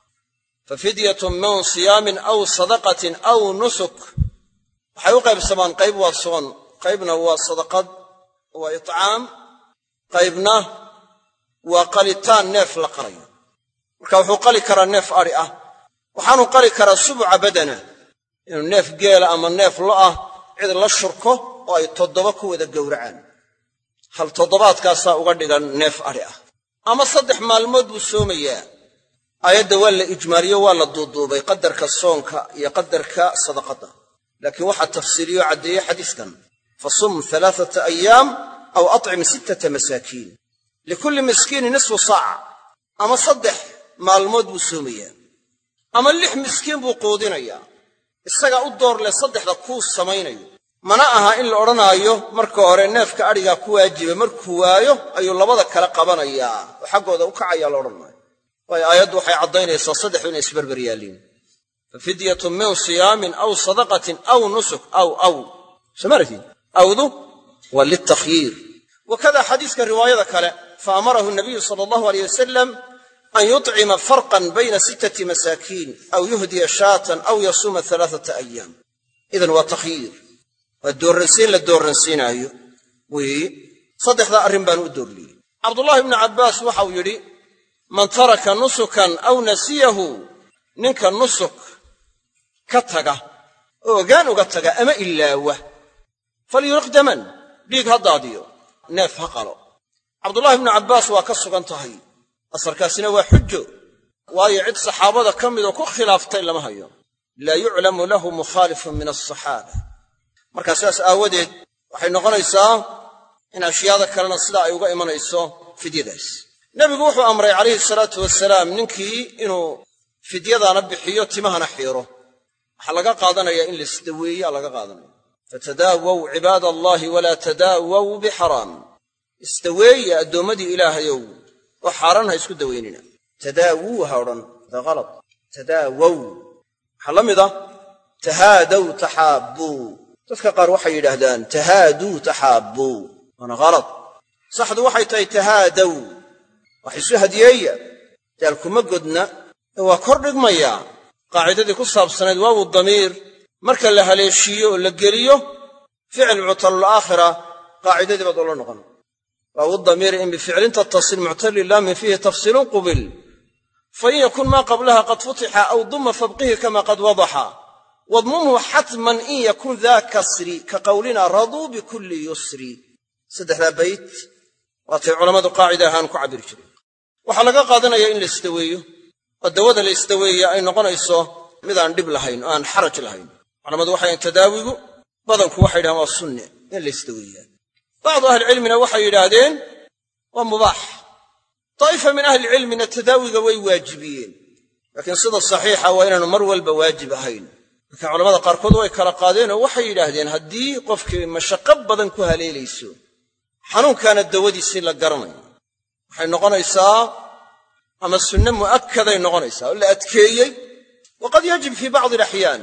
fa fidyatun min siyaamin aw sadaqatin aw nusuk waxay u qaybsamaan qayb waa soon qaybna waa sadaqad waa itcaam qaybna waa qalitaan neef la qalayo marka wuxuu qali karaa neef adhi ah waxaanu qali karaa subuca badana inuu neef geela ama neef lo'ah cid la shurko oo ay toddoba ku wada gowracaan hal toddobaadkaasaa uga dhigan neef adhi ah ama saddex maalmood buu soomayaa aayadda waa la ijmaaliyo waa la duuduubay qadarka soonka iyo qadarka sadaqadda laakiin waxaa tafsiiliyo caddeeyey xadiiskan fasum alaaata ayaam aw atcim sittata masaakiin likulli miskiinin nisfu saaca ama saddex maalmood buu soomayaa ama lix miskiin buu quudinayaa isagaa u door leh saddexda kuu samaynayo mana aha in la odhanaayo marka hore neefka adhigaa ku waajiba markuu waayo ayuu labada kale qabanayaa oo xaggooda u kacayaa la odhan maayo waayo aayaddu waxay caddaynaysaa saddexdu inay isberber yaalliin fa fidyatun min siyaamin aw sadaqatin aw nusuk aw aw somaragtiin awdu waa liltakhyiir wakada xadiiska riwaayada kale fa amarahu nabiyu sala allahu aleyh wasalam an yuطcima farqan bayna sittati masaakiin aw yuhdiya shaatan aw yasuuma alaaata ayaam idan waa takhyiir waa doorransiin la doorransiinaayo weeye saddexdaa arrin baanu u doorliyey cabdullaahi ibnu cabbaas waxau yidhi man taraka nusukan aw nasiyahu ninka nusuk ka taga oo ogaan uga taga ama ilaawa falyuriq daman dhiig ha daadiyo neef ha qalo cabdullaahi ibnu cabbaas waa ka sugan tahay asarkaasina waa xujo waayo cid saxaabada ka midoo ku khilaaftay lama hayo laa yuclamu lahu mukhaalifun min alsaxaaba markaa sidaas aawadeed waxay noqonaysaa in ashyaada kalena sidaa ay uga imanayso fidyadaas nebigu wuxuu amray calayhi salaatu wasalaam ninkii inuu fidyadaana bixiyo timahana xiiro waxaa laga qaadanayaa in laisdaweeyaa laga qaadanaya fatadaawaw cibaada allaahi walaa tadaawaw bixaraam isdaweeya addoommadii ilaahayow oo xaaraan ha isku dawaynina tadaawuu ha odhan hada kalad tadaawaw waxaa la mid ah tahaadow taxaabbuu dadka qaar waxay yidhaahdaan tahaaduu taxaabbuu waana kalad saxdu waxay tahay tahaadow wax isu hadiyeeya daalkuma godna ee waa kor dhigmayaa qaacidadii ku saabsanayd waawu damiir marka la haleeshiiyo oo la geliyo ficil muctalulaakhira qaacidadii baad ula noqon waawu damiiri in bificlin tattasil muctali laamin fiihi tafsiilun qubil fain yakun maa qablaha qad futixa aw duma fabqihi kama qad wadaxa wadmumhu xatman in yakun daa kasri ka qawlina raduu bikulli yusri saddexdaa bayt waatay culammadu qaacida ahaan ku cabiri jireen. waxaa laga qaadanaya in la istaweeyo oo dawada la istaweeya ay noqonayso mid aan dhib lahayn oo aan xaraj lahayn. culammadu waxay tadaawigu badanku waxay yidhahdeen waa sunne in la istaweeyaa. bacdu ahlicilmina waxay yidhaahdeen waa mubaax. daa'ifa min ahlicilmina tadaawiga way waajibiyeen, laakiin sida saxiixa waa inaanu mar walba waajib ahayn. marka culamada qaarkood way kala qaadeen oo waxay yidhaahdeen haddii qofkii mashaqo badan ku haleelayso xanuunkaana dawadiisii la garanayo waxay noqonaysaa ama sunne mu'akkaday noqonaysaa oo la adkeeyey. waqad yajib fii bacdi alaxyaan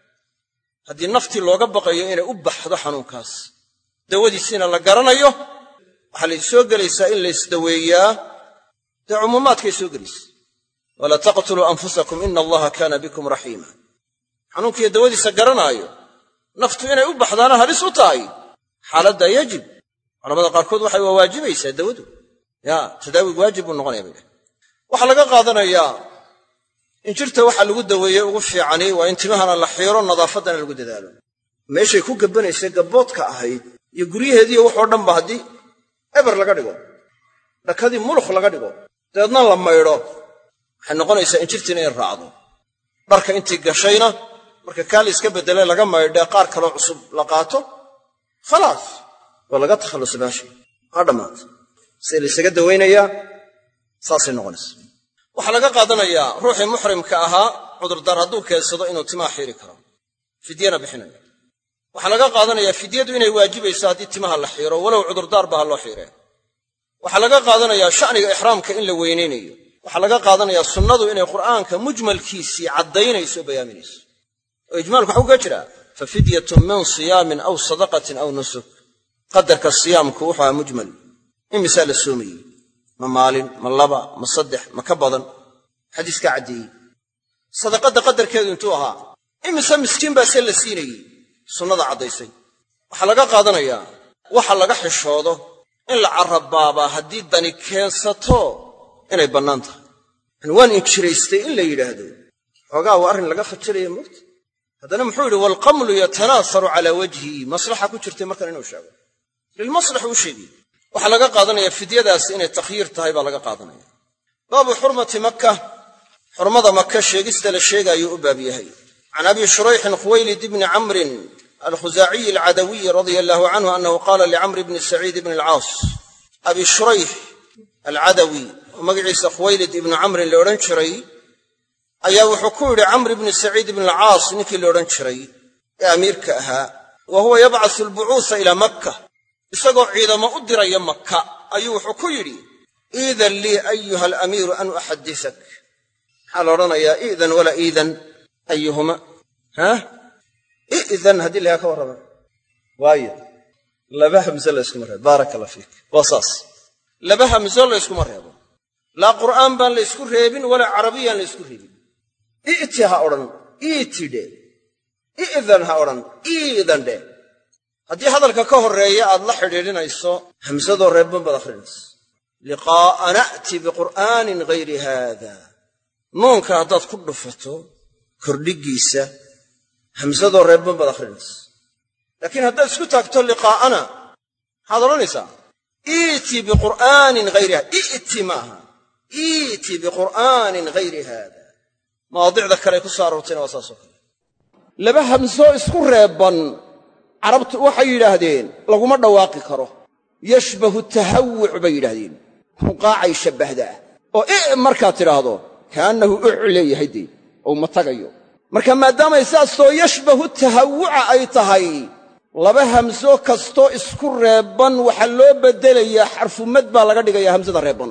haddii naftii looga baqayo inay u baxdo xanuunkaas dawadiisiina la garanayo waxaa lay soo gelaysaa in la isdaweeyaa dee cumuumaadkay soo gelaysa. walaa taqtuluu anfusakum ina allaha kaana bikum raxiima. xanuunkiiyo dawadiisa garanaayo naftu inay u baxdaana halis u tahay xaaladdaa yajib. culamada qaarkood waxay waa waajibaysaa dawadu ya tadaawigu waajib buu noqonaya bay dhahay. waxaa laga qaadanayaa in jirta waxa lagu daweeye ugu fiicani waa in timahana la xiiro, nadaafaddana lagu dadaalo. meeshay ku gabbanaysay gabboodka ahayd iyo guryaheediiyo waxoo dhanba haddii eber laga dhigo, dhakadii mulukh laga dhigo, dabeedna la maydho, waxay noqonaysaa in jirtiina in raacdo. dharka intii gashayna marka kaa la iska beddelay laga maydhee qaar kaloo cusub la qaato, khalaas waa laga takhallusa meesha, haa dhammaata. see la isaga dawaynayaa saasay noqonaysa. waxaa laga qaadanayaa ruuxii muxrimka ahaa cudurdaar hadduu keensado inuu timaha xiiri karo, fidyana bixinayo. waxaa laga qaadanayaa fidyadu inay waajibayso haddii timaha la xiiro, walow cudurdaar ba ha loo xiireen. waxaa laga qaadanayaa sha'niga ixraamka in la weynaynayo. waxaa laga qaadanayaa sunnadu inay qur'aanka mujmalkiisii caddaynayso o bayaaminayso. oo ijmaalku waxa uga jiraa fa fidyatun min siyaamin aw sadaqatin aw nusuk. qadarka siyaamku wuxuu ahaa mujmal, imisaa la soomayey, ma maalin, ma laba, ma saddex, ma ka badan, xadiiskaa caddeeyey. sadaqadda qadarkeedu intuu ahaa, imise miskiin baa see la siinayey, sunnada caddaysay. waxaa laga qaadanayaa waxa laga xishoodo in la carrabaabaa haddii dani keensato inay bannaan tahay. yani waan injiraystay in la yidhaahdo xoogaa waa arrin laga khajilaya moogta. haddana muxuu yidhi waalqamlu yatanaasaru calaa wajhii, maslaxa ku jirtay markan inuu sheego, lilmaslax uu sheegay. waxaa laga qaadanaya fidyadaasi inay takhyiir tahay baa laga qaadanaya. baabu xurmati makka, xurmada maka sheegista la sheegaayuu u baab yahay. can abi shurayxin khuwaylid ibni camrin alkhusaaciyi alcadawiyi radia allahu canhu annahu qaala licamr bni saciid ibni alcaas. abi shurayx alcadawi oo magaciisa khuwaylid ibnu camrin la odhan jiray ayaa wuxuu ku yidhi camr ibni saciid ibni alcaas ninkii la odhan jiray ee amiirka ahaa, wa huwa yabcasu albucuusa ilaa makka, isagoo ciidamo u diraya makka ayuu wuxuu ku yidhi iidan lii ayuha alamiiru an uxaddisak. maxaa la odhanayaa iidan walaa iidan ayuhuma? ha iidan haddii lagaa ka warrama waayo laba hamso la yskuma reebo. baaraka allah fiik. waa saas, laba hamso la yskuma reebo. laa qur'aan baan la ysku reebin walaa carabiyaan la ysku reebin. i'ti ha odhan iiti dhe, i'dan ha odhan iidan dhe. haddii hadalka ka horreeya aad la xidhiidhinayso hamsadoo reebban baad akhrinaysa. liqaa'a na'ti biqur'aanin ghayri haada, nuunka haddaad ku dhufato kordhiggiisa hamsadoo reebban baad akhrinaysa. laakiin haddaad isku taagto liqaa'ana maxaad odhanaysaa iiti biqur'aanin hayri haada. i'ti maaha, iiti biqur'aanin hayri haada. mawaadicda kale ku soo aroortayna waa saasoo kale. laba hamsoo isku reebban carabtu waxay yidhaahdeen laguma dhawaaqi karo. yashbahu tahawuc bay yidhaahdeen, hunqaacay shabbahdaa. oo i markaad tidhaahdo kaannahu uc leeyahay dee ou ma tagayo. marka maadaamay saasoo yashbahu tahawuca ay tahay, laba hamso kastoo isku reebban waxaa loo beddelayaa xarfumad baa laga dhigayaa hamsada reebban.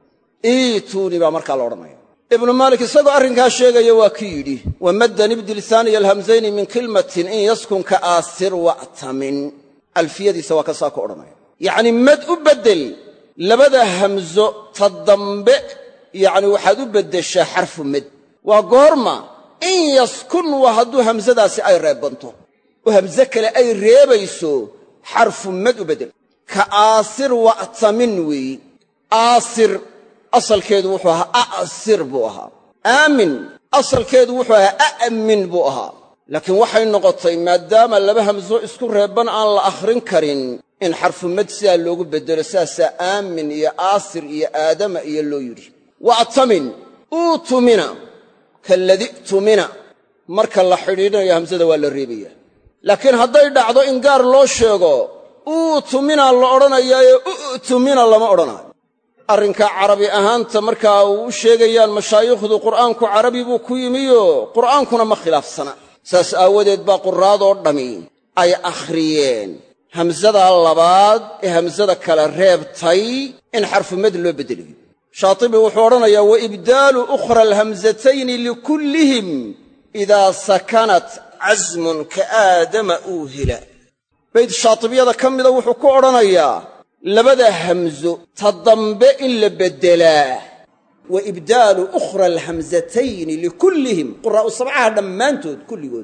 iituuni baa markaa la odhanaya. ibnu maalik isagoo arrinkaa sheegaya waa kii yidhi wamaddan ibdil haaniya alhamsayni min kilmatin in yaskun ka aasir wa'tamin. alfiyadiisa waa ka saa ku odhanaya, yacni mad u beddel labada hamso ta dambe, yacni waxaad u beddeshaa xarfu mad. waa goorma in yaskun waa hadduu hamsadaasi ay reebbanto oo hamse kale ay reebayso, xarfu mad u beddel. ka aasir wa'tamin weeyi. aasir asalkeedu wuxuu ahaa a'sir buu ahaa. aamin asalkeedu wuxuu ahaa a'min buu ahaa. laakiin waxay noqotay maadaama laba hamso isku reebban aan la akhrin karin in xarfu mad sidaa loogu beddelo saasaa aamin iyo aasir iyo aadama iyo loo yidhi wa'tamin uutumina kalladii tumina marka la xidhiidhinayo hamsada waa la reebaya laakiin hadday dhacdo in gaar loo sheego uutumina la odhanayaaye u'tumina lama odhanaayo arrinkaa carabi ahaanta markaa uu u sheegayaan mashaayikhdu qur'aanku carabi buu ku yimiyo qur'aankuna ma khilaafsana saas aawadeed baa qurraadoo dhammi ay akhriyeen hamsadaa labaad ee hamsada kale reebtay in xarfumad loo beddelayo shaatibi wuxuu odhanayaa wa ibdaalu ukhra alhamsatayni likullihim idaa sakanat casmun ka aadama uuhila bayd shaatibiyada ka mida wuxuu ku odhanayaa labada hamso ta dambe in la beddelaa wa ibdaalu ukhra alhamsatayni likullihim quraa'u sabcaha dhammaantood kulligood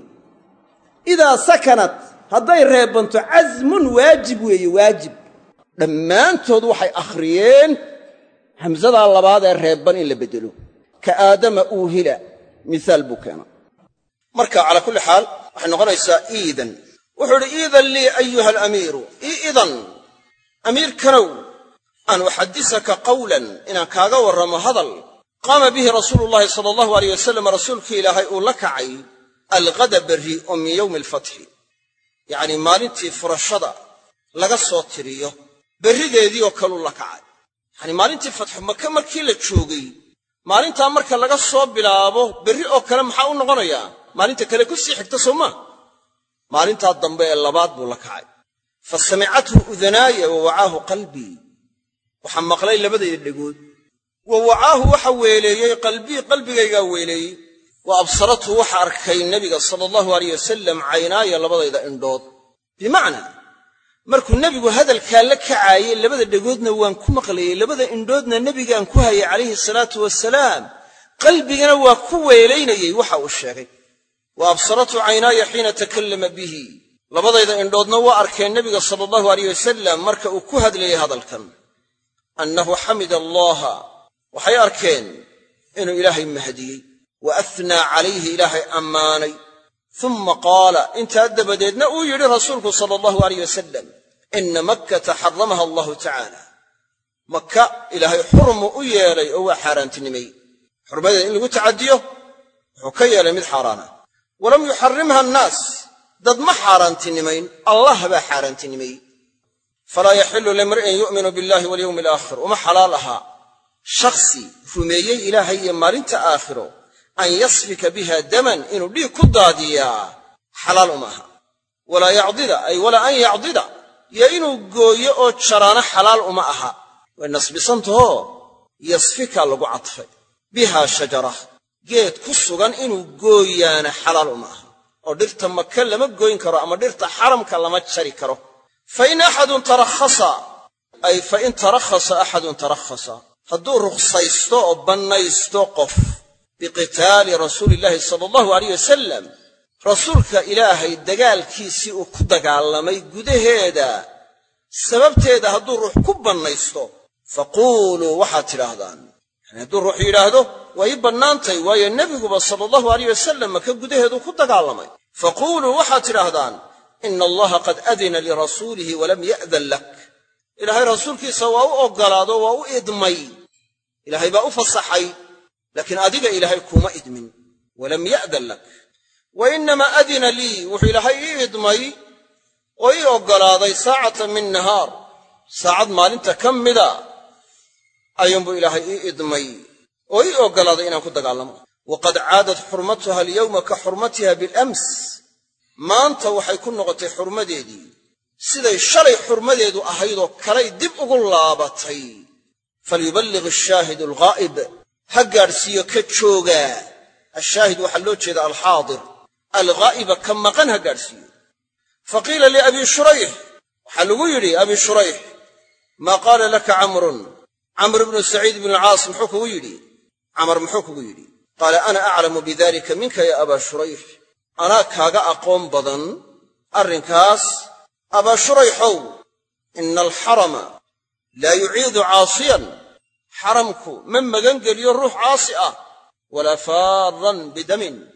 idaa sakanat hadday reebanto casmun waajib weeye waajib dhammaantood waxay akhriyeen hamsadaa labaad ee reebban in la beddelo ka aadama uuhila misaal buu keena marka calaa kulli xaal waxay noqonaysaa iidan wuxuu idhi iidan lii ayuha alamiiru ii idan amiirkanow an uxaddisaka qawlan inaan kaaga warramo hadal qaama bihi rasuulu llahi sala allahu alayh wasalam rasuulkii ilaahay uu la kacay alghada berri oo min yowmi alfatxi yacnii maalintii furashada laga soo tiriyo berrideedii oo kaluu la kacay yacanii maalintii fatxu maka markii la joogay maalintaa marka laga soo bilaabo berri oo kale maxaa u noqonayaa maalinta kale ku sii xigta soo maa maalintaa dambe ee labaad buu la kacay fa samicathu udanaaya wa wacaahu qalbii waxaa maqlay labadayda dhegood wa wacaahu waxa weeleeyey qalbii qalbigaygaa weeleeyey wa absarathu waxa arkay nebiga sala allahu alayh wasalam caynaaya labadayda indhood bimacnaa markuu nebigu hadalkaa la kacaayey labada dhegoodna waan ku maqlayey labada indhoodna nebigaan ku hayay calayhi salaatu wasalaam qalbigana waa ku weelaynayey waxa uu sheegay wa absarathu caynaaya xiina takallama bihi labadayda indhoodna waa arkeen nebiga sala allahu alayh wasalam marka uu ku hadlayey hadalkan annahu xamida allaha waxay arkeen inuu ilaahay mahdiyey wa athnaa calayhi ilaahay ammaanay uma qaala intaa dabadeedna uu yidhi rasuulku sala allahu alayh wasalam ina makkata xaramaha allahu tacaala maka ilaahay xurmu u yeelay oo waa xaaraantinimay xurmadeeda in lagu tacadiyo wuxuu ka yeelay mid xaaraana walam yuxarimha annaas dad ma xaaraantinimayn allah baa xaaraantinimeeyey falaa yaxilu limri'in yu'minu billahi walyowmi alaakhir uma xalaal ahaa shakhsi rumeeyey ilaahay iyo maalinta aakhiro an yasfika biha daman inuu dhiig ku daadiyaa xalaal uma aha walaa yacdida ay walaa an yacdida iyo inuu gooyo oo jaraana xalaal uma aha way nasbisantahoo yasfika lagu cadfay bihaa shajara geed ku sugan inuu gooyaana xalaal uma aha oo dhirta maka lama gooyn karo ama dhirta xaramka lama jari karo fain axadun tarakhasa ay fain tarakhasa axadun tarakhasa hadduu rukhsaysto oo bannaysto qof biqitaali rasuuli illaahi sala allahu alayh wasalam rasuulka ilaahay dagaalkiisii uu ku dagaalamay gudaheeda sababteeda hadduu ruux ku bannaysto faquuluu waxaad tidhaahdaan yani hadduu ruux yidhaahdo waa ii bannaantay waayo nebiguba sala allahu alayh wasalam maka gudaheeduu ku dagaalamay faquuluu waxaad tidhaahdaan ina allaha qad adina lirasuulihi walam ya'dan lak ilaahay rasuulkiisa waa u oggolaado waa u idmay ilaahay baa u fasaxay laakiin adiga ilaahay kuuma idmin walam ya'dan lak wa innamaa adina lii wuxuu ilaahay ii idmay oo ii oggolaaday saacatan min nahaar saacad maalinta ka mida ayuunbuu ilaahay ii idmay oo ii oggolaaday inaan ku dagaalamo waqad caadat xurmatuha alyawma ka xurmatiha bilams maanta waxay ku noqotay xurmadeedii siday shalay xurmadeedu ahaydoo kalay dib ugu laabatay falyuballigh ashaahidu alghaa'ib ha gaadhsiiyo ka joogaa ashaahid waxaa loo jeeda alxaadir alghaa'iba ka maqan ha gaadhsiiyo faqiila liabii shurayx waxaa lagu yidhi abi shurayx maa qaala laka camrun camr ibnu saciid ibnu alcaas muxuu kugu yidhi camar muxuu kugu yidhi qaala ana aclamu bidalika minka ya abaa shurayx anaa kaaga aqoon badan arrinkaas abaa shurayxow ina alxarama laa yuciidu caasiyan xaramku ma magan geliyo ruux caasi ah walaa faadan bidamin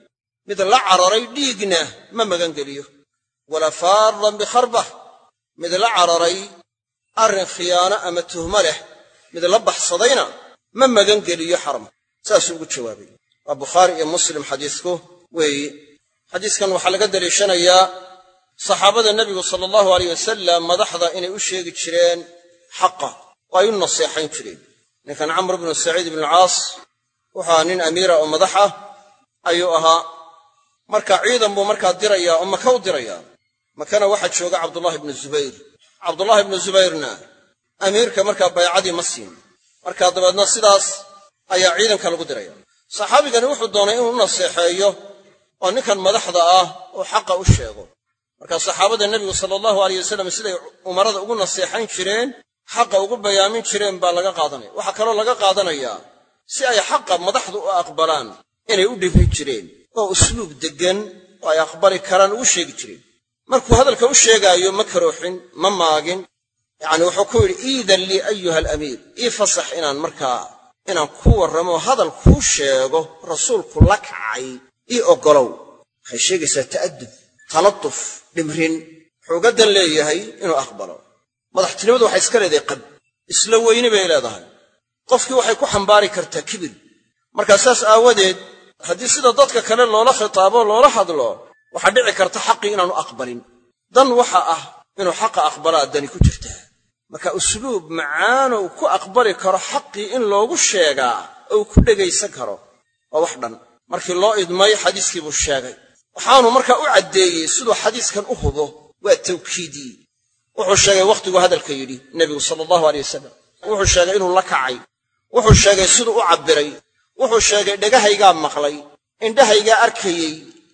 mid la cararay dhiigna ma magan geliyo wala faaran bikharbah mid la cararay arrin khiyaano ama tuhmo leh mid la baxsadayna ma magan geliyo xaram saasuu ugu jawaabay waa bukhaari iyo muslim xadiisku weeyi xadiiskan waxaa laga daliishanayaa saxaabada nebigu sala allahu alayh wasalam madaxda inay u sheegi jireen xaqa oo ay u naseexayn jireen ninkan camr bnu saciid ibn alcaas wuxuu ahaa nin amiira oo madax ah ayuu ahaa marka ciidan buu markaa dirayaa oo maka u dirayaa makana waxaa jooga cabdullahi ibnu zubayr cabdullahi ibnu zubayrna amiirka markaa baycadii ma siin markaa dabeedna sidaas ayaa ciidanka lagu diraya saxaabigani wuxuu doonay inuu u naseexeeyo oo ninkan madaxda ah oo xaqa u sheego markaa saxaabada nebigu sala allahu alayh wasalam siday umarada ugu naseexayn jireen xaqa ugu bayaamin jireen baa laga qaadanaya waxaa kaloo laga qaadanayaa si ay xaqa madaxdu u aqbalaan inay u dhibri jireen oo usluub deggan oo ay aqbali karaan ugu sheegi jireen markuu hadalka u sheegaayo ma karooxin ma maagin yacni wuxuu ku yidhi iidan lii ayuha alamiir ii fasax inaan markaa inaan ku warramo hadal kuu sheego rasuulku la kacay ii oggolow waxay sheegaysaa ta'adub talatuf dhimrin wuxuu uga dan leeyahay inuu aqbalo madaxtinimadu waxay iska leedahay qab isla weyni bay leedahay qofkii waxay ku xambaari kartaa kibir markaa saas aawadeed haddii sida dadka kale loola khitaabo loola hadlo waxaa dhici karta xaqii inaanu aqbalin dan waxa ah inuu xaqa aqbalaa dani ku jirtaa marka usluub macaan uu ku aqbali karo xaqii in loogu sheegaa oo ku dhegaysan karo waa wax dhan markii loo idmay xadiiskii buu sheegay waxaanu markaa u caddeeyey siduu xadiiskan u hubo waa tawkiidii wuxuu sheegay wakhtiguu hadalka yidhi nebigu sala allahu aleyh wasalam wuxuu sheegay inuu la kacay wuxuu sheegay siduu u cabbiray wuxuu sheegay dhegahaygaa maqlay indhahaygaa arkayey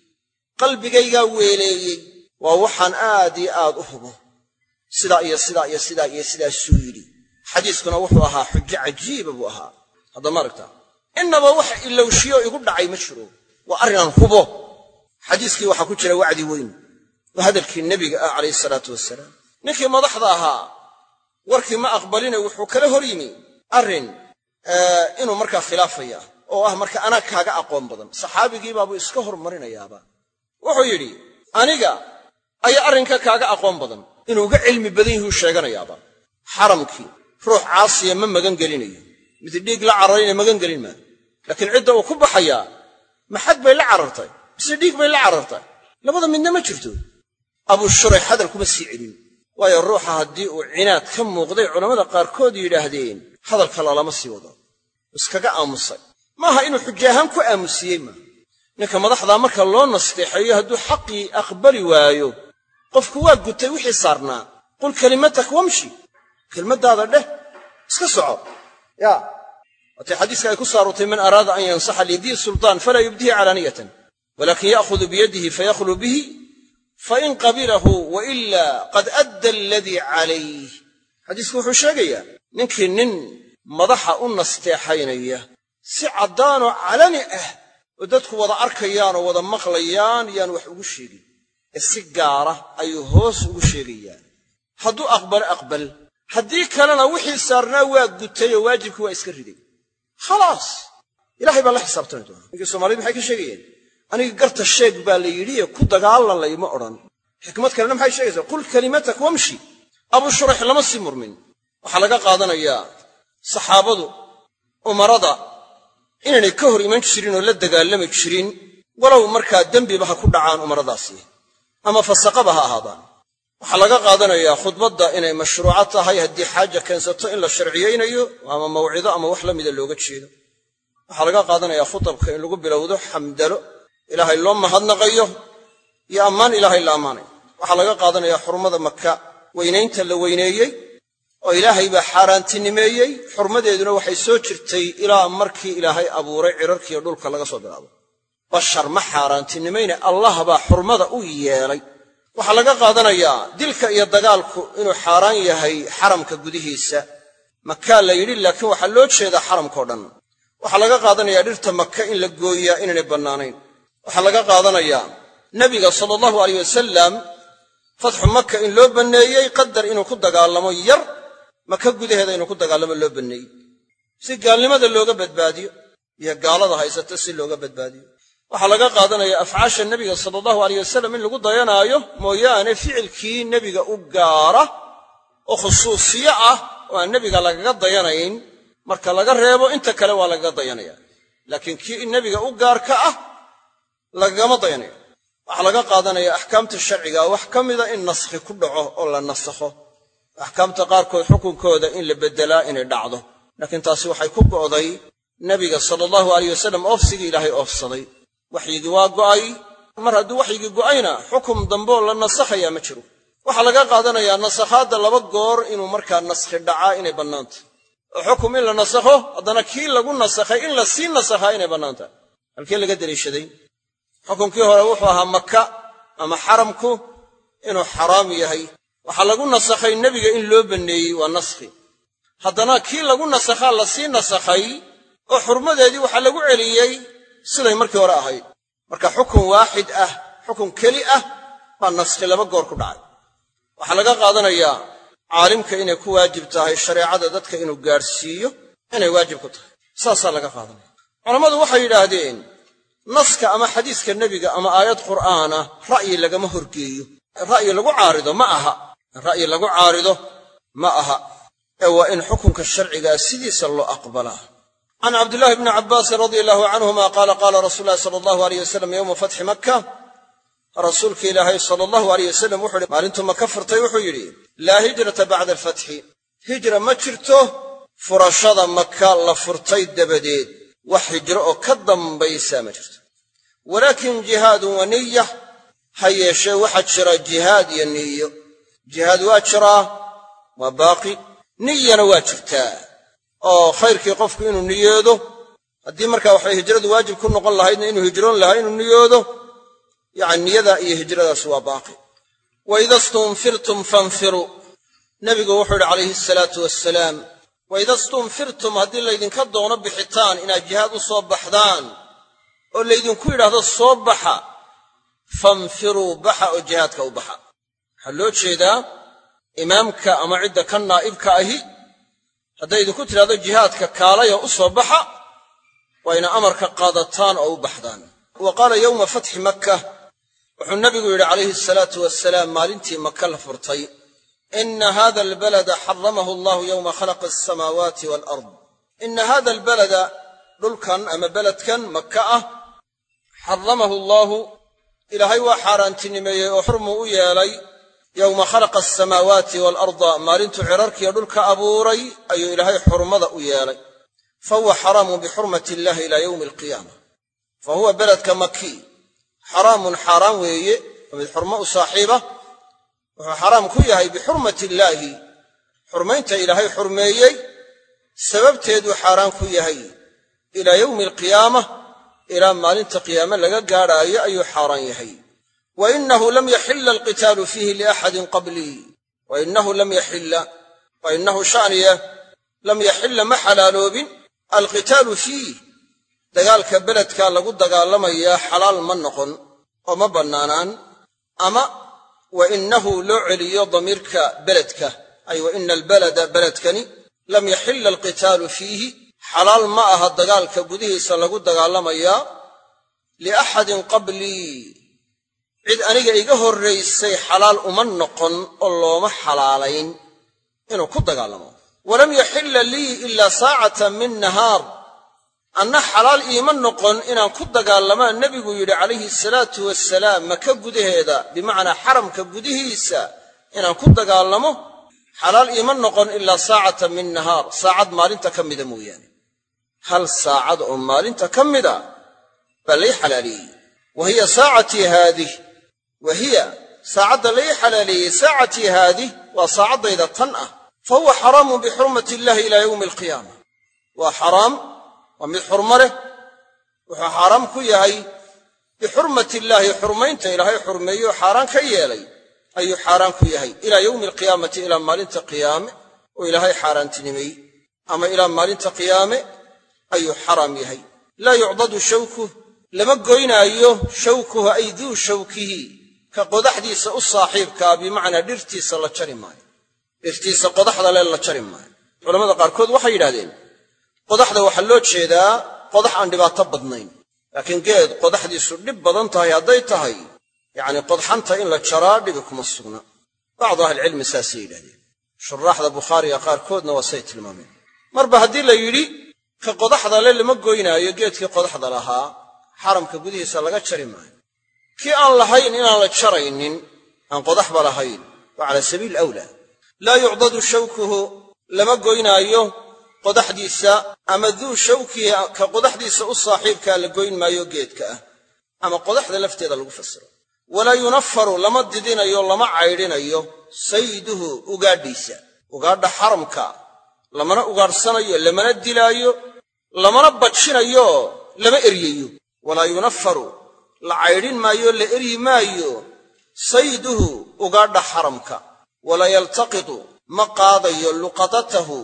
qalbigaygaa weeleeyey waa waxaan aad iyo aad u hubo sidaa iyo sidaa iyo sidaa iyo sidaasuu yidhi xadiiskuna wuxuu ahaa xujo cajiiba buu ahaa hadda ma aragtaa innaba wax ilowshiyo igu dhacay ma jiro waa arrinaan hubo xadiiskii waxaa ku jira wacdi weyn waa hadalkii nebiga ah calayhi salaatu wasalaam ninkii madaxda ahaa warkii ma aqbaline wuxuu kala hor yimi arrin inuu markaa khilaafaya oo ah marka anaa kaaga aqoon badan saxaabigii baabuu iska hormarinayaaba wuxuu yidhi aniga ayaa arrinka kaaga aqoon badan inuu uga cilmi badan yahuu sheeganayaaba xaramkii ruux caasiya ma magan gelinayo mid dhiig la cararayna magan gelin maayo laakiin cidda uu ku baxayaa maxad bay la carartay mise dhiig bay la carartay labada midna ma jirto abuu shurayx hadal kuma sii celin waayo ruuxa haddii uu cinaad ka muuqday culammada qaarkood yidhaahdeen hadalka lalama sii wado iskaga aamusay maaha inuu xujo ahaan ku aamusiyey maaha ninka madaxdaa marka loo nasteexeeyo hadduu xaqii aqbali waayo qofku waa gutay wixii saarnaa qul kalimatak wamshi kelmaddaada dheh iska soco yaa waatay xadiiska ay ku saarutay man araada an yansaxa lidii sultaan falaa yubdihi calaaniyatan walaakin ya'khudu biyadihi fayakhluu bihi fain qabilahu wailaa qad adda aladii calayh xadiisku wuxuu sheegayaa ninkii nin madaxa u nasteexaynaya si caddaanoo calani ah oo dadku wada arkayaan oo wada maqlayaan yaan wax ugu sheegin ee si gaara ayuu hoos ugu sheegayaan hadduu aqbalo aqbal haddii kalena wixii saarnaa waa gutay oo waajibkii waa iska riday khalaas ilaahay baa la xisaabtami doona ninkii soomaaliyed maxay ka sheegayeen aniga garta sheeg baa la yidhi ee ku dagaalan layma odhan xikmad kalena maxay sheegaysaa qul kalimatak wamshi abuu shurayx lama sii murmin waxaa laga qaadanayaa saxaabadu umarada inaanay ka hor iman jirin oo la dagaalami jirin walow markaa dembiba ha ku dhacaan umaradaasi ama fasaqaba ha ahaadaan waxaa laga qaadanayaa khudbadda inay mashruuco tahay haddii xaaja keensato in la sharciyaynayo ama mawcido ama wax la mida looga jeedo waxaa laga qaadanayaa khutabka in lagu bilowdo xamdalo ilaahay loo mahadnaqayo iyo ammaan ilaahay la ammaanayo waxaa laga qaadanayaa xurmada maka weynaynta la weyneeyey oo ilaahay baa xaaraantinimeeyey xurmadeeduna waxay soo jirtay ilaa markii ilaahay abuuray cirarkiiyo dhulka laga soo bilaabo bashar ma xaaraantinimayne allah baa xurmada u yeelay waxaa laga qaadanayaa dilka iyo dagaalku inuu xaaraan yahay xaramka gudihiisa makaa la yidhi laakiin waxaa loo jeedaa xaramkao dhan waxaa laga qaadanayaa dhirta maka in la gooyaa inaanay bannaanayn waxaa laga qaadanayaa nebiga sala allahu alayh wasalam fatxu maka in loo banneeyey qadar inuu ku dagaalamo yar maka gudaheeda inuu ku dagaalamo loo banneeyey si gaalnimada looga badbaadiyo iyo gaalada haysata si looga badbaadiyo waxaa laga qaadanaya afcaasha nebiga sala allahu alayh wasalam in lagu dayanaayo mooyaane ficilkii nebiga u gaara oo khusuusiye ah oo aan nebiga lagaga dayanayn marka laga reebo inta kale waa lagaga dayanaya laakiin kii nebiga u gaarka ah lagagama dayanayo waxaa laga qaadanaya axkaamta sharciga wax ka mida in naskhi ku dhaco oo la nasakho axkaamta qaarkood xukunkooda in la beddelaa inay dhacdo laakiin taasi waxay ku go'day nebiga sala allahu alayh wasalam oofsigii ilaahay oofsaday waxyigii waa go'ay mar hadduu waxyigii go'ayna xukum dambeoo la nasakhayaa ma jiro waxaa laga qaadanayaa nasakhaadda laba goor inuu markaa naskhi dhacaa inay bannaantahy oo xukum in la nasakho haddana kii lagu nasakhay in la sii nasakhaa inay bannaan tahay halkii laga deliishaday xukunkii hore wuxuu ahaa maka ama xaramku inuu xaraam yahay waxaa lagu nasakhay nebiga in loo banneeyey waa naskhi haddana kii lagu nasakhaa la sii nasakhay oo xurmadeedii waxaa lagu celiyey siday markii hore ahayd marka xukun waaxid ah xukun keli ah baa naskhi laba goor ku dhacay waxaa laga qaadanayaa caalimka inay ku waajib tahay shareecada dadka inuu gaadhsiiyo inay waajib ku tahay saasaa laga qaadanaya culammadu waxay yidhaahdeen naska ama xadiiska nebiga ama aayad qur'aana ra'yi lagama horgeeyo ra'yi lagu caarido ma aha ra'yi lagu caarido ma aha ee waa in xukunka sharcigaa sidiisa loo aqbalaa can cabdillaahi bni cabbaasin radia allahu canhuma qaala qaala rasuulu llahi sala allahu alayh wasalam yowma fatxi makka rasuulka ilaahay sala allahu alayh wasalam wuxuu yidhi maalintuu maka furtay wuxuu yidhi laa hijrata bacda alfatxi hijra ma jirto furashada maka la furtay dabadeed wax hijro oo ka dambaysaa ma jirto walaakin jihaadun wa niya ha yeeshee waxaa jira jihaad iyo niyo jihaad waa jiraa waa baaqi niyana waa jirtaa oo khayrkii qofku inuu niyoodo haddii markaa waxay hijradu waajib ku noqon lahaydna inuu hijroon lahaa inuu niyoodo yacni niyada iyo hijradaas waa baaqi wa ida stunfirtum fanfiruu nebigu wuxuu yidhi calayhi asalaatu wassalaam wa ida stunfirtum haddii laydinka doono bixitaan inaad jihaad u soo baxdaan oo laydinku yidhaahdo soo baxa fanfiruu baxa oo jihaadka u baxa waxaa loo jeedaa imaamka ama cidda ka naa'ibka ahi hadday idinku tidhahdo jihaadka kaalaya u soo baxa waa ina amarka qaadataan oo u baxdaan wa qaala yowma fatxi makka wuxuu nebigu yidhi calayhi asalaatu wassalaam maalintii maka la furtay ina hada albalada xaramahu allahu yowma khalaqa alsamaawaati waalard ina hada albalada dhulkan ama beledkan maka ah xaramahu allaahu ilaahay waa xaaraantinimeeyey oo xurmuu u yeelay yowma khalaqa alsamaawaati waalarda maalintuu cirarkiiyo dhulka abuuray ayuu ilaahay xurmada u yeelay fahuwa xaraamun bixurmati illahi ilaa yowmi alqiyaama fa huwa beledka makii xaraamun xaaraan weeye oo mid xurmo u saaxiiba wuxuu xaraam ku yahay bixurmati illaahi xurmaynta ilaahay xurmeeyey sababteeduu xaaraan ku yahay ilaa yowmi alqiyaama ilaa maalinta qiyaame laga gaadhaayo ayuu xaaraan yahay wa inahu lam yaxilla alqitaalu fiihi liaxadin qablii wa inahu lam yaxilla wa inahu sha'niya lam yaxilla ma xalaaloobin alqitaalu fiih dagaalka beledka lagu dagaalamayaa xalaal ma noqon oo ma bannaanaan ama wa inahu loo celiyo damiirka beledka ay wa ina albalada beledkani lam yaxilla alqitaalu fiihi xalaal ma aha dagaalka gudihiisa lagu dagaalamayaa liaxadin qablii cid aniga iga horraysay xalaal uma noqon oo looma xalaalayn inuu ku dagaalamo walam yaxilla lii ilaa saacatan min nahaar anna xalaal iima noqon inaan ku dagaalamaa nebigu yidhi calayhi asalaatu wassalaam maka gudaheeda bimacnaa xaramka gudihiisa inaan ku dagaalamo xalaal iima noqon ilaa saacatan min nahaar saacad maalinta ka mida mooyaane hal saacad oo maalinta ka mida baa lay xalaaleeyey wa hiya saacatii haadih wa hiya saacadda lay xalaaleeyey saacatii haadih waa saacaddayda tan ah fa huwa xaraamun bixurmati illahi ilaa yowmi alqiyaama waa xaraam waa mid xurmo leh wuxuu xaaraam ku yahay bixurmati illaahi xurmaynta ilaahay xurmeeyo xaaraan ka yeelay ayuu xaaraan ku yahay ilaa yowmi alqiyaamati ilaa maalinta qiyaame oo ilaahay xaaraantinimay ama ilaa maalinta qiyaame ayuu xaraam yahay laa yucdadu shawkuh lama goynaayo shawkuhu ay duu shawkihi ka qodaxdiisa u saaxiibkaa bimacnaa dhirtiisa la jari maayo dhirtiisa qodaxda le la jari maayo culamada qaarkood waxay yidhahdeen qodaxda waxaa loo jeedaa qodax aan dhibaato badnayn laakiin geed qodaxdiisu dhib badan tahay hadday tahay yacni qodxanta in la jaraa dhibi kuma sugna bacdu ahlicilmi saasay yidhahdeen shuraaxda bukhaariga qaarkoodna waa say tilmaameen marba haddii la yidhi ka qodaxda le lama goynaayo geedkii qodaxda lahaa xaramka gudihiisa laga jari maayo kii aan lahayn inaan la jaraynin aan qodaxba lahayn waa cala sabiil awlaa laa yucdadu shawkuhu lama goynaayo qodaxdiisa ama duu shawkihi ka qodaxdiisa u saaxiibkaa la goyn maayo geedka ah ama qodaxda lafteeda lagu fasiro walaa yunafaru lama didinayo lama caydhinayo sayduhu ugaadhiisa ugaadha xaramka lamana ugaadhsanayo lamana dilaayo lamana bajinayo lama eryayo walaa yunafaru la caydhin maayo la eryi maayo sayduhu ugaadha xaramka walaa yaltaqitu ma qaadayo luqatatahu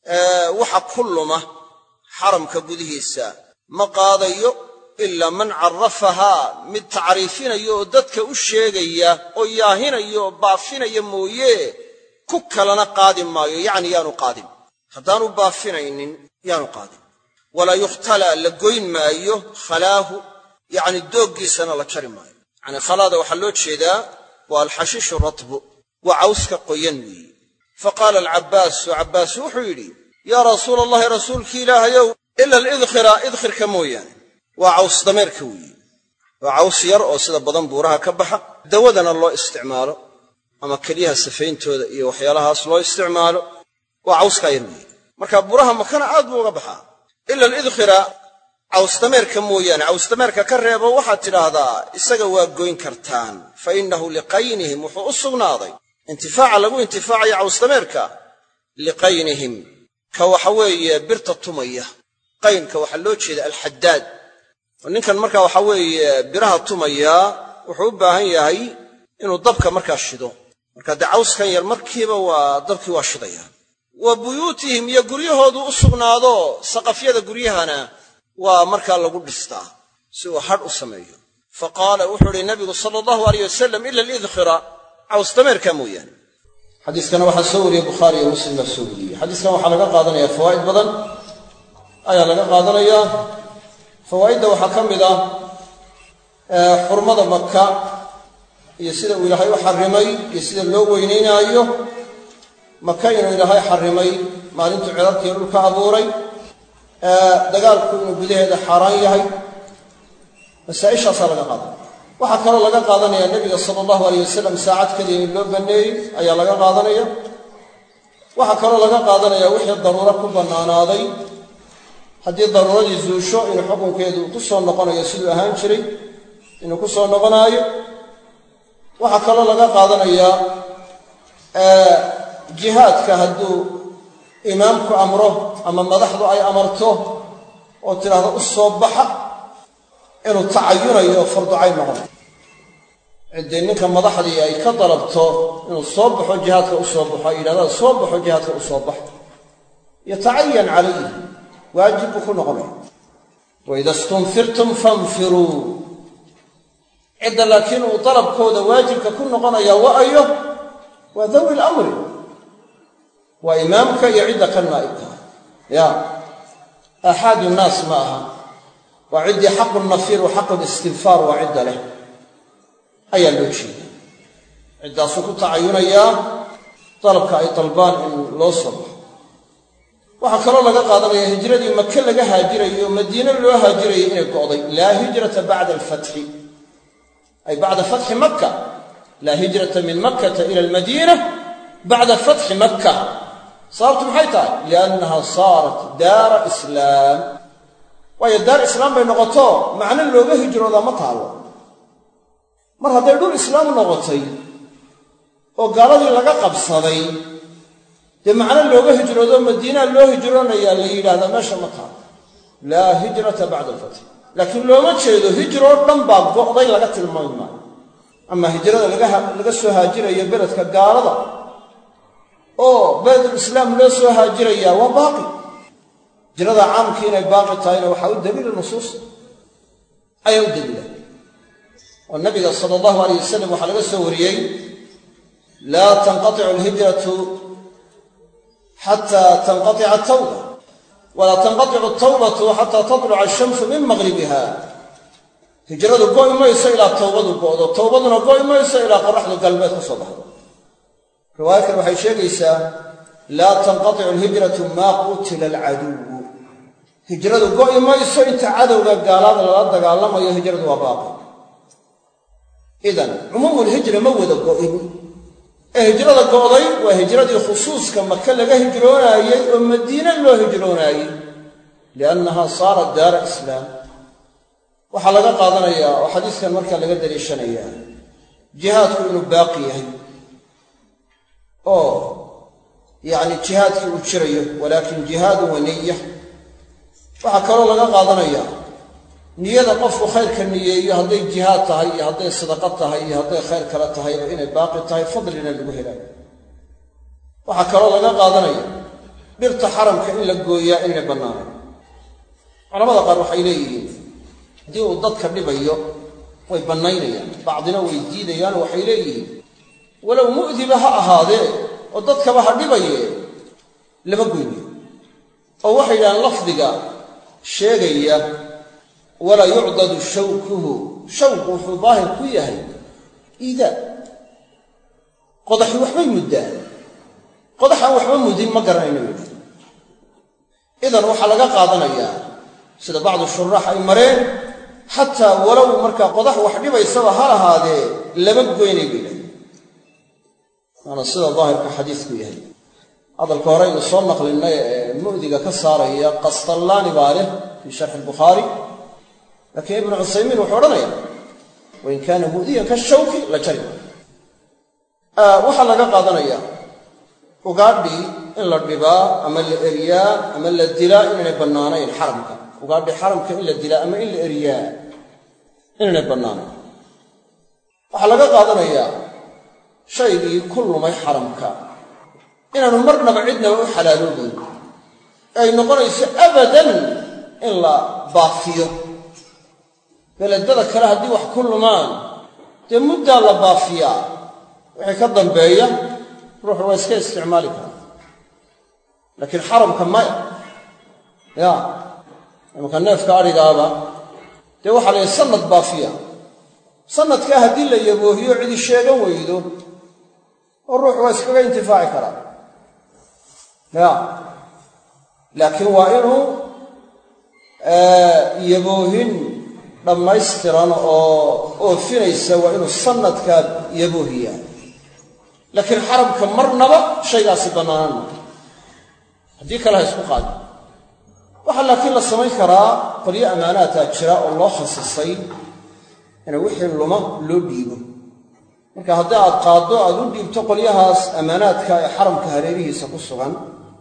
waxa ku luma xaramka gudihiisa ma qaadayo ilaa man carrafahaa mid tacriifinayo oo dadka u sheegaya oo yaahinayo oo baafinaya mooye ku kalena qaadi maayo yacni yaanu qaadin haddaanu baafinaynin yaanu qaadin walaa yukhtalaa la goyn maayo khalaahu yacni dooggiisana la jari maayo yacni khalaada waxaa loo jeedaa waa alxashiishu ratbu waa cawska qoyan weeye faqaala alcabbaasu cabbaas wuxuu yidhi yaa rasuula allahi rasuulkii ilaahayow ila alidkhira idkhirka mooyaane waa caws dameerka weeye waa caws yar oo sida badan buuraha ka baxa dawadana loo isticmaalo ama keliyaha safayntooda iyo waxyaalahaas loo isticmaalo waa cawskaa yar weeye marka buuraha makana aad buu uga baxaa ila alidkhira caws dameerka mooyaane caws dameerka ka reebo waxaad tidhaahdaa isaga waa goyn kartaan fa innahu liqaynihim wuxuu u sugnaaday intifaaca lagu intifaacayo caws dameerka liqaynihim ka waxa weeye birta tumaya qaynka waxaa loo jeeda alxaddaad ninkan markaa waxaa weeye biraha tumaya wuxuu u baahan yahay inuu dabka markaa shido marka dee cawskan yar markiiba waa dabkii waa shidaya wa buyuutihim iyo guryahoodu u sugnaado saqafyada guryahana waa markaa lagu dhistaa si uu hadh u sameeyo fa qaala wuxuu idhi nabigu sala allahu alayh wasalam ila alidkhira caws dameerka mooyaane xadiiskana waxaa soo wariyey bukhaari iyo muslim baa soo wariyey xadiiskan waxaa laga qaadanayaa fawaa'id badan ayaa laga qaadanayaa fawaa'idda waxaa ka mid ah xurmada maka iyo sida uu ilaahay u xarrimay iyo sida loo weynaynaayo maka inuu ilaahay xarrimay maalintuu cirarkiiyo dhulka abuuray dagaalku inuu gudaheeda xaaraan yahay masaa'ishaasaa laga qaadanaya waxaa kaloo laga qaadanaya nebiga sala allahu alayh wasalam saacad keliya in loo banneeyey ayaa laga qaadanaya waxaa kaloo laga qaadanaya wixii daruuro ku bannaanaaday haddii daruuradii zuusho inuu xukunkeedu ku soo noqonayo siduu ahaan jiray inuu ku soo noqonaayo waxaa kaloo laga qaadanayaa jihaadka hadduu imaamku amro ama madaxdu ay amarto oo tidhaahdo u soo baxa inuu tacayunayo oo farducayn noqonayo ciddii ninka madaxdii ay ka dalabto inuu soo baxo jihaadka u soo baxo ay yidhahdaan soo baxo jihaadka u soo bax yatacayan calayhi waajib buu ku noqonaya waida stunfirtum fanfiruu cidda laakiin uu dalabkooda waajibka ku noqonaya wa'ayo waa dawi lamri waa imaamka iyo cidda ka naa'ibka ya aaxaadu nnaas ma aha waa ciddii xaqu nafiir wa xaqu listinfaar waa cidda leh ayaa loo jeeda ciddaasuu ku tacayunayaa dalabka ay dalbaan in loo soo baxo waxaa kaloo laga qaadanaya hijradii maka laga haajirayo madiine loo haajirayo inay go'day laa hijrata bacda alfatxi ay bacda fatxi makka laa hijrata min makkata ila almadiina bacda fatxi makka sababtu maxay tahay liannaha saarat daara islaam waayo daar islaam bay noqoto macno looga hijroodaa ma taalo mar hadday dhul islaam noqotay oo gaaladii laga qabsaday dee macno looga hijroodo madiinaa loo hijroonayaa la yidhaahdaa meesha ma taalo laa hijrata bacda alfatxi laakiin looma jeedo hijroo dhan baa go'day laga tilmaami maayo ama hijrada laga soo haajirayo beledka gaalada oo beledulislaam loo soo haajirayaa waa baaqi hijrada caamkii inay baaqi tahayna waxaa u daliila nusuus ayaa u daliila oo nabiga sala allahu alayh wasalam waxaa laga soo wariyey laa tanqaticu alhijratu xataa tanqatica atawba walaa tanqaticu atawbatu xataa tatluca ashamsu min maqribiha hijradu go'i mayso ilaa tawbadu go'do tawbaduna go'i mayso ilaa qoraxdu galbeed ka soo baxdo riwaayad kale waxay sheegaysaa laa tanqaticu alhijratu maa qutila alcaduwu hijradu go'i mayso inta cadowga gaalada lala dagaalamayo hijradu waa baaqi idan cumuumu lhijra ma wada go'in ee hijrada go'day waa hijradii khusuuska maka laga hijroonaayey oo madiine loo hijroonaayey liannaha saarat daara islaam waxaa laga qaadanayaa oo xadiiskan markaa laga daliishanayaa jihaadku inuu baaqi yahay oo yacni jihaadkii uu jirayo walaakin jihaadun wa niya waxaa kaloo laga qaadanayaa niyada qofku khayrka niyeeyo hadday jihaad tahay iyo hadday sadaqo tahay iyo hadday khayr kale tahay oo inay baaqi tahay fadlina lagu helayo waxaa kaloo laga qaadanaya dhirta xaramka in la gooyaa inay bannaanayn culamada qaar waxay leeyihiin haddii uu dadka dhibayo way bannaynayaan bacdina way diidayaan waxay leeyihiin walow mu'diba ha ahaadee oo dadkaba ha dhibaye lama goynayo oo waxay yidhahaan lafdiga sheegaya walaa yucdadu shawkuhu shawku wuxuu daahir ku yahay iidaa qodaxi waxbay muddaan qodaxaan waxba mudin ma garanayno yidhi idan waxaa laga qaadanayaa sida bacdu shuraax ay mareen xataa walow markaa qodax wax dhibaysaba ha lahaadee lama goynay bay yidhahdeen waana sida daahirka xadiisku yahay hadalka hore aynu soo naqlinnay ee mu'diga ka saaraya qastallaani baa leh fii sharxi albukhaari laakiin ibnu cusaymiin wuxuu odhanaya wain kaana mu'diyan kashawki la jari waxaa laga qaadanaya ugaadhii in la dhibaa ama la eriyaa ama la dilaa inaynay bannaanayn xaramka ugaadhi xaramka in la dilaa ama in la eriyaa inaynay bannaanayn waxaa laga qaadanayaa shaygii ku lumay xaramka inaanu marnaba cidnaba u xalaaloobayn ay noqonayso abadan in la baafiyo beledada kale haddii wax ku lumaan dee muddaa la baafiyaa wixii ka dambeeya ruuxu waa iska isticmaali karaa laakiin xaramka maya ya imanka neefka adhigaaba dee waxaa la yidhi sannad baafiya sannadkaa haddii la yaboohiyo cidi sheegan weydo oo ruuxu waa iskaga intifaaci karaa ya laakiin waa inuu yaboohin dhammaystiran oo oofinaysa waa inuu sannadkaa yaboohiyaa laakiin xaramka marnaba shaygaasi bannaanaan maayo haddii kale ha isku qaadin waxaa laakiin la samayn karaa qolyo ammaanaadkaa jira oo loo khasisay ina wixii luma loo dhiibo marka haddii aad qaaddo aad u dhiibto qolyahaas ammaanaadka ee xaramka hareerihiisa ku sugan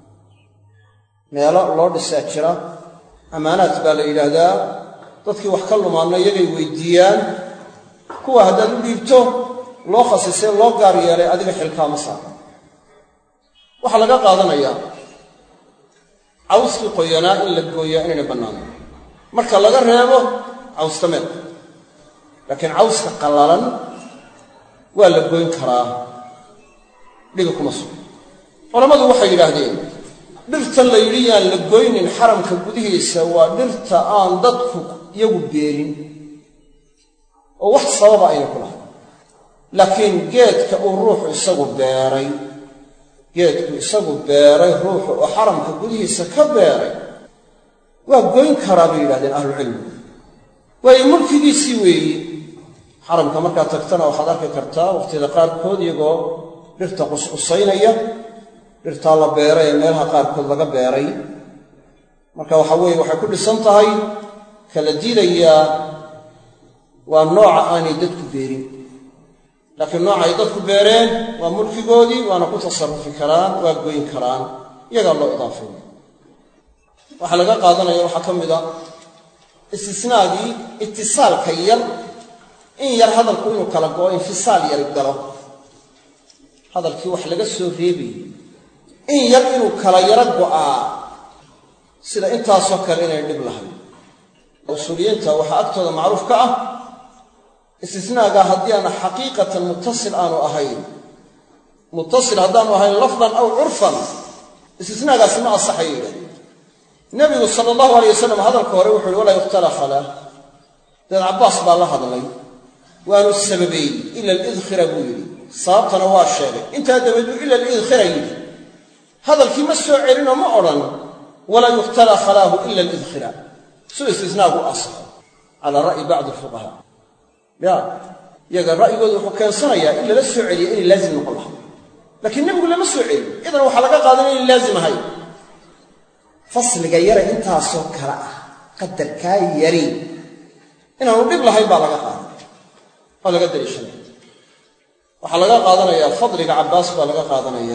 meelo loo dhisaa jira ammaanaad baa la yidhaahdaa dadkii wax ka lumaanna iyagay weydiiyaan kuwa haddaad u dhiibto loo khasisay loo gaar yeelay adiga xilkaama saara waxaa laga qaadanayaa cawskii qoyanaa in la gooyaa inaynay bannaanayn marka laga reebo cawska meelka laakiin cawska qallalan waa la goyn karaa dhibi kuma sugan culammadu waxay yidhaahdeen dhirtan la yidhi yaan la goynin xaramka gudihiisa waa dhirta aan dadku iyagu beerin oo wax sababa ayna ku lahayn laakiin geedka uu ruuxu isagu beeray geedku isagu beeray ruuxu oo xaramka gudihiisa ka beeray waa goyn karaa bay yidhahdeen ahlucilmigu waayo mulkigiisii weeye xaramka markaad tagtana waxaad arki kartaa waqhtiyada qaarkood iyagoo dhirta qusqusaynaya dhirtaa la beeray ee meelaha qaarkood laga beeray marka waxa weeye waxay ku dhisan tahay kala diidayaa waa nooca aanay dadku beerin laakiin nooca ay dadku beereen waa mulkigoodii waana ku tasarrufi karaan waa goyn karaan iyagaa loo idaafeeya waxaa laga qaadanaya waxaa ka mid a istisnaagii itisaalka yar in yar hadalku inuu kala go'o infisaal yari galo hadalkii wax laga soo reebayay in yar inuu kala yaro go'aa sida intaasoo kale inay dhib lahayn usuuliyiinta waxaa agtooda macruuf ka ah istisnaagaa haddii aana xaqiiqatan muttasil aanu ahayn muttasil haddaanu ahayn lafdan aw curfan istisnaagaasi ma asaxayo yidhahdeen nebigu sala allahu alayh wasalam hadalka hore wuxu uhi walaa yuqtala khalaa dad Cabbaas baa la hadlay waanu sababay ila al-idkhira buu yiri sababtana waa sheegay inta dabadu ila al-idkhira yiri hadalkii ma soo celino ma oran wala yuqtala khalahu illa al-idkhira soo istisnaagu asal ala ra'yi ba'd al-fuqaha ya yaga ra'yigoodu wuxuu keensanayaa in la soo celiyo in laazim noqon lahaa laakiin nabigu lama soo celiyo idan waxa laga qaadanaya in laazim ahay fasliga yara inta soo kala ah qadarka yari inaanu dhib lahayn baa laga qaadanaya oo laga daliishanaya waxa laga qaadanaya fadliga Cabbaas baa laga qaadanaya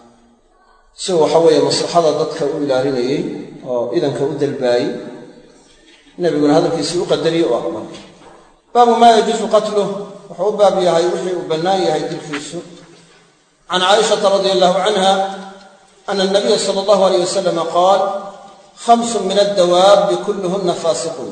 soo waxa weeye maslaxada dadka u ilaalinayay oo idanka u dalbaayay nabiguna hadalkiisa u qadariyo oo aqbal baabu ma yajuzu qatluhu wuxuu baab yahay wixii uu bannaan yahay dilkiisu عن عائشة رضي الله عنها أن النبي صلى الله عليه وسلم قال خمس من الدواب كلهن فاسقون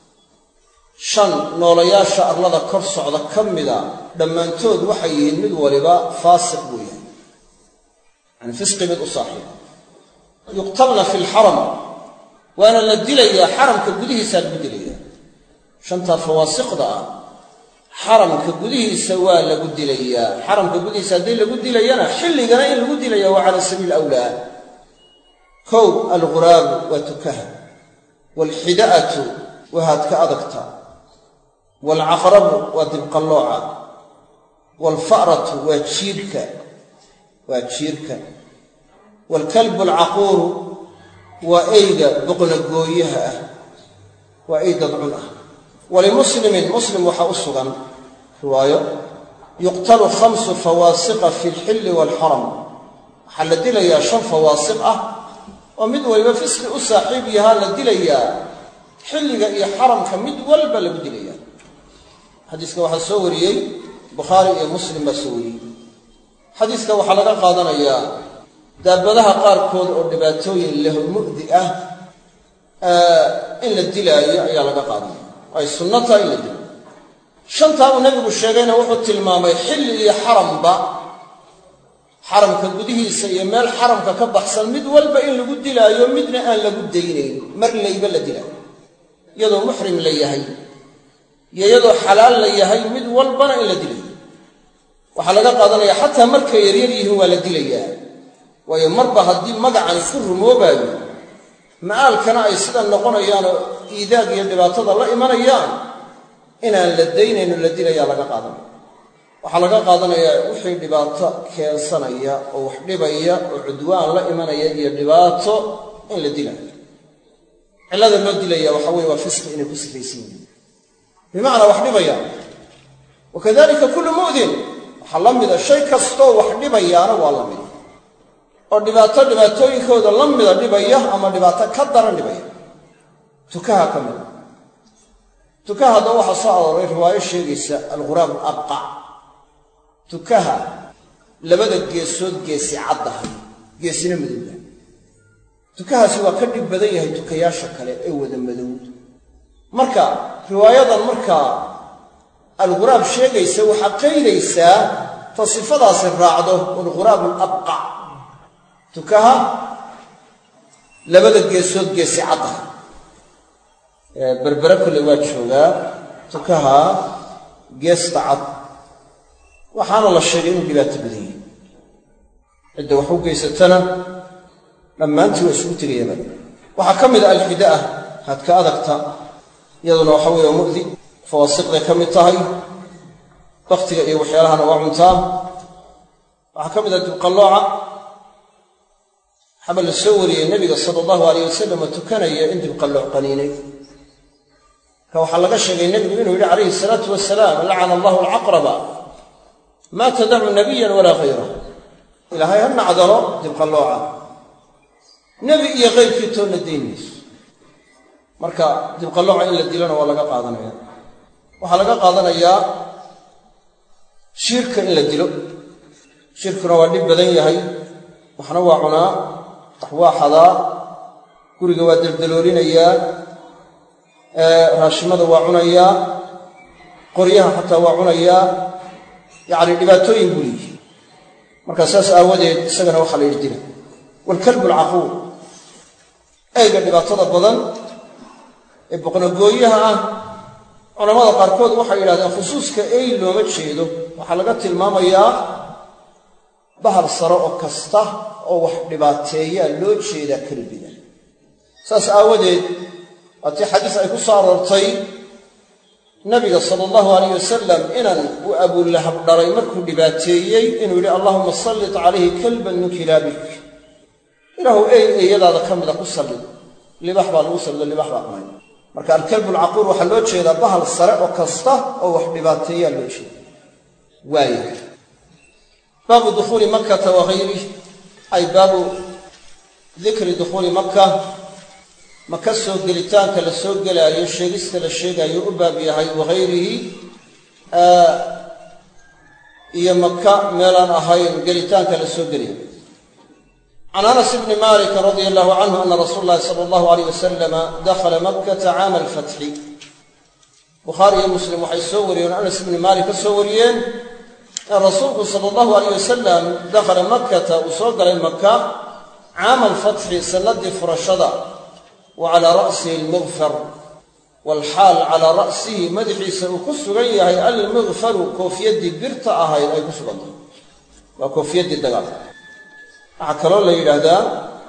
شن نولياشا أرلada kor socda kamida dhamaantood waxay yihiin mid waliba faasiq weeyaan yani fisqi mid u saaxiib yuqtalna fi al-haram waana la dilaya haramka gudihiisa la dilaya shanta fawaasiqda haramka gudihiisa waa lagu dilayaa haramka gudihiisa hadii lagu dilayana xilligana in lagu dilaya waa ala sabiil awlaa kow al-ghurab wa tukaha wal hida'atu wa hadka adagta wal aqrab wa dibqallu'a wal fa'ratu wa jiirka wa jiirka wal kalbu al-aqur wa ayga buqna gooyaha wa ayda dhulah ولمسلم مسلم وحا أسغن رواية يقتل خمس فواسق في الحل والحرم حل دليا شن فواسقة ومد ولبا فسق أصاحبها لدليا حل إيا حرم كمد ولبا لبدليا حديثك وحا سوري بخاري إيا مسلم سوري حديثك وحا لغا قادنا إيا دابدها قار كود أردباتوين له المؤذئة آه إن الدليا إيا لغا قادنا ay sunnata ila dil shanta uu nabigu sheegayna wuxuu tilmaamay xilli iyo xaramba xaramka gudihiisa iyo meel xaramka ka baxsan mid walba in lagu dilaayo midna aan lagu daynayn mar layba la dilaayo iyadoo muhrim la yahay iyadoo xalaal la yahay mid walbana in la dilayo waxa laga qaadanaya xataa marka yaryar yihiin waa la dilayaa waayo marba haddii magacan ku rumoobayo maalkana ay sida noqonayaan iidaag iyo dhibaatada la imanayaan inaan la daynayno la dilaya laga qaadanaya waxa laga qaadanaya wixii dhibaato keensanaya oo wax dhibaya oo cudwaan la imanaya iyo dhibaato in la dilayo cilada loo dilaya waxa weeye waa fisqi inay ku sifaysan yihiin bimaana wax dhibaya wakadalika kullu mu'din waxa la mid ah shay kasto wax dhibayana waa la mid oo dhibaato dhibaatooyinkooda la mid dhibaya ama dhibaato ka daran dhibaya tukaha kamid tukaha dad waxa soo arooray riwaayo sheegaysa al-ghurab al-abqa tukaha labada geesood geesi cadaha geesina madowda tukahaasi waa ka dhib badan yahay tukayaasha kale ee wada madow marka riwaayadan marka al-ghurab sheegaysa waxa qeydaysa tasifadaas raacdo al-ghurab al-abqa tukaha labada geesood geesi cadaha ee berbera kale waa jooga tukaha geesta cad waxaana la sheegay inuu dhibaato badan yahay cidda wax u geysatana dhammaantii waa isugu tegayaan waxaa ka mid ah alxidaa hadka adagta iyaduna waxa weeye mu'di fawaasiqda ka mid tahay waqtiga iyo waxyaalahana waa cuntaa waxaa ka mid ah dibqallooca xabal la soo wariyey nabiga sallallahu alayhi wasallam tukanaya in dibqallooc qaniinay ka waxaa laga sheegay nabigu inuu yidhi calayhi salaatu wasalaam lacana allahu alcaqraba ma tadacu nabiyan walaa ghayrahu ilaahay ha nacdalo dibqallooca nabi iyo ghayrkii toona daynayso marka dibqallooca in la dilana waa laga qaadanaya waxaa laga qaadanayaa shirka in la dilo shirkuna waa dhib badan yahay waxna waa cunaa wax waa xadaa guriga waa daldaloolinayaa raashimada waa cunayaa qoryaha xataa waa cunayaa yacni dhibaatooyin buu leeyahay marka saas aawadeed isagana waxaa la yidhi dila waalkalbu alcaquur eyga dhibaatada badan ee boqnogooyaha ah culamada qaarkood waxay yidhahdeen khusuuska ey looma jeedo, waxaa laga tilmaamayaa bahal sare oo kasta oo wax dhibaateeyaa loo jeedaa kalbiga. saas aawadeed waatii xadiis ay ku soo aroortay nabiga sala allahu alayh wasalam inan uu abulahab dhalay markuu dhibaateeyey inuu yidhi allahuma sallit calayhi kalban min kilaabik, ilaahu ey eeyadaada ka mida ku sallid. libax baa lagu sallido, libax baa cunay. marka alkalbu alcaquur waxaa loo jeedaa bahal sare oo kasta oo wax dhibaateeyaa loo jeeda. waaya baabu dukhuuli makkata wahayrih, ay baabu dikri dukhuuli makka, maka soo gelitaanka la soo gelaayo, sheegista la sheegaayo u baab yahay, wahayrihi iyo maka meelaan ahayn gelitaanka la soo gelayo. can anas bni malik radia allahu canhu ana rasuula llahi sala allahu alayh wasalama dakhala makkata caama alfatxi. bukhaari iyo muslim waxay soo wariyeen anas ibni maalik ka soo wariyeen in rasuulku sala allahu alayh wasalam dakhala makkata uu soo galay maka caama alfatxi sanadii furashada, wa calaa ra'sihi almikfar, waalxaal calaa ra'sihi madaxiisa uu ku sugan yahay almikfaru koofiyaddii birta ahayd ay ku sugantahay, waa koofiyaddii dagaalka. waxaa kaloo la yidhaahdaa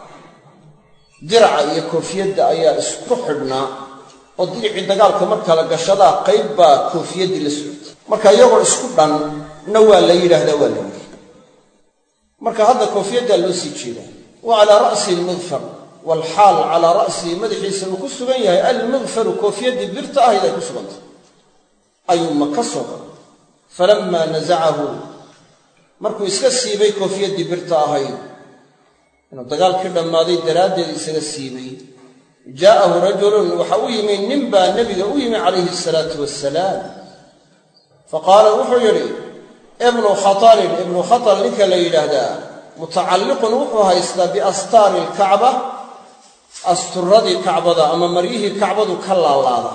diraca iyo koofiyadda ayaa isku xidhnaa oo diricii dagaalka marka la gashadaa qayb baa koofiyaddii la socotay, marka iyagoo isku dhan na waa la yidhaahdaa waa la yidhi. marka hadda koofiyaddaa loo sii jeedaa. wa calaa ra'sihi almikfar, waalxaal calaa ra'sihi madaxiisa uu ku sugan yahay almikfaru koofiyaddii birta ahayd ay ku sugantay, ayuu maka soo galay. falammaa nasacahu, markuu iska siibay koofiyaddii birta ahayd, inuu dagaalkii dhammaaday daraaddeed isaga siibay, jaa'ahu rajulun waxa u yimi nin baa nebiga u yimi calayhi asalaatu wassalaam. faqaala wuxuu yidhi ibnu khatalin, ibnu khatal ninka la yidhaahdaa mutacalliqun wuxuu haystaa biastaari alkacba, asturadii kacbada ama maryihii kacbadu ka laalaada.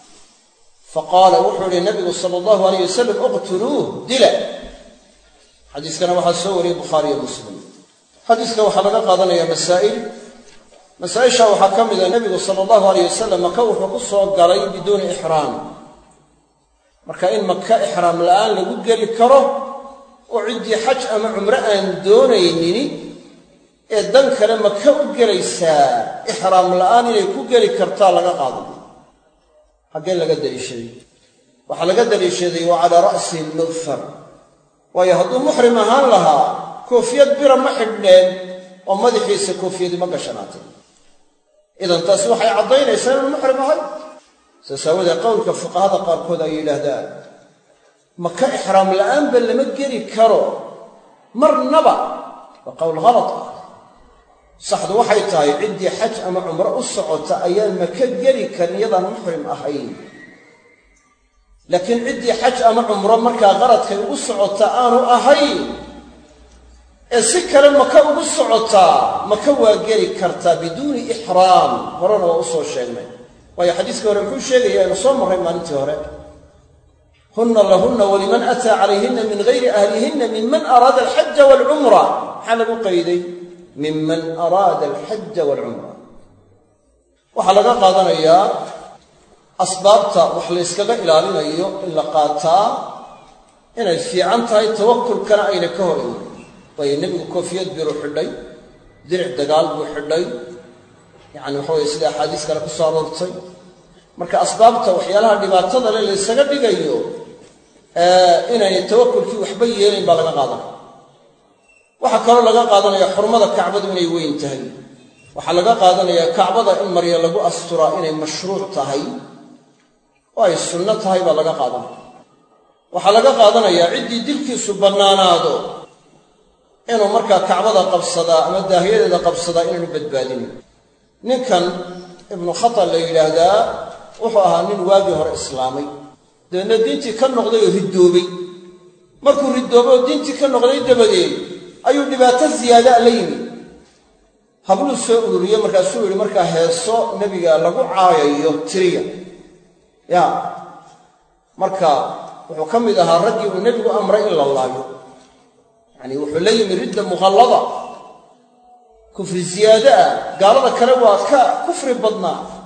faqaala wuxuu yidhi nabigu sala allahu alayh wasalam uqtuluuh, dila. xadiiskana waxaa soo wariyey bukhaari iyo muslim. xadiiska waxaa laga qaadanayaa masaa'il. masaa-isha waxaa ka mida nebigu sala allahu alayh wasalam maka wuxuu ku soo galay biduuni ixraam, marka in maka ixraam la'aan lagu geli karo oo ciddii xaj ama cumro aan doonaynini ee dan kale maka u gelaysaa ixraam la'aan inay ku geli kartaa laga qaadanayo. xaggee laga daliishaday? waxaa laga daliishaday wa calaa ra'sihi almikfar, waayo hadduu muxrim ahaan lahaa koofiyad bira ma xidhneen oo madaxiisa koofiyadi ma gashanaatay. idan taasi waxay caddaynaysaa inuu muxrim ahay. saas aawadee qowlka fuqahada qaarkood ay yidhaahdaan maka ixraam la'aanba lama geli karo marnaba, waa qowl halad ah. saxdu waxay tahay ciddii xaj ama cumro u socota ayaan maka geli karin iyadaan muxrim ahayn. laakiin ciddii xaj ama cumro markaa qaradkay ugu socota aanu ahayn ee si kale maka ugu socotaa, maka waa geli kartaa biduuni ixraam. horena waa u soo sheegnay, waayo xadiiskii hore muxuu sheegaya inu soo marray maalintii hore, hunna lahunna waliman ataa calayhinna min gayri ahlihinna minman araada alxaja waalcumra. maxaa lagu qayday? minman araada alxaja waalcumra. waxaa laga qaadanayaa asbaabta wax layskaga ilaalinayo in la qaataa inay fiican tahay, tawakulkana ayna ka hor iman. waayo nebigu koofiyad biruu xidhay, diric dagaal buu xidhay, yacni waxa weye sida axaadiis kale ku soo aroortay. marka asbaabta waxyaalaha dhibaatada le laysaga dhigayo inaynay tawakulkii waxba yeelayn baa laga qaadanaya. waxaa kaloo laga qaadanaya xurmada kacbadu inay weyn tahay. waxaa laga qaadanayaa kacbada in marya lagu asturaa inay mashruuc tahay oo ay sunno tahay baa laga qaadanaya. waxaa laga qaadanayaa ciddii dilkiisu bannaanaado inuu markaa kacbada qabsadaa ama daahiyadeeda qabsadaa inaanu badbaadinin. ninkan ibnu khatal la yidhaahdaa wuxuu ahaa nin waagii hore islaamay, dabeedna diintii ka noqday oo ridoobay. markuu ridoobay oo diintii ka noqday dabadeed ayuu dhibaato ziyaadaa la yimi. habluu soo ururiye markaasuu yidhi markaa heeso nebiga lagu caayayo tiriya ya marka wuxuu ka mid ahaa raggii uu nebigu amray in la laayo. yacni wuxuu la yimi ridda mukhallada, kufri ziyaado ah. gaalada kale waa ka kufri badnaa,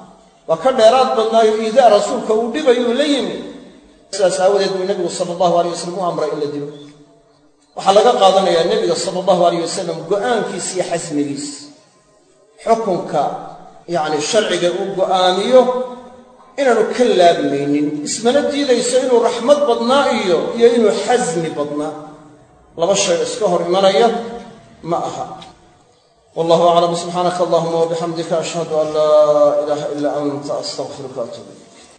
waa ka dheeraad badnaayo iidaa rasuulka uu dhibayuu la yimi sidaas aawadeed buu nebigu sala allahu alayh wasalam u amray in la dilo waxaa laga qaadanayaa nebiga sala allahu alayh wasalam go'aankiis iyo xasmigiis xukunka yacni sharciga uu go'aamiyo inaanu ka laabmaynin ismana diidayso inuu raxmad badnaa iyo iyo inuu xasmi badnaa laba shay iska hor imanaya ma aha wallahu aclam subxaanaka allahuma wabixamdika ashhadu an laa ilaaha ilaa anta astaghfiruka wa atuubu ilayk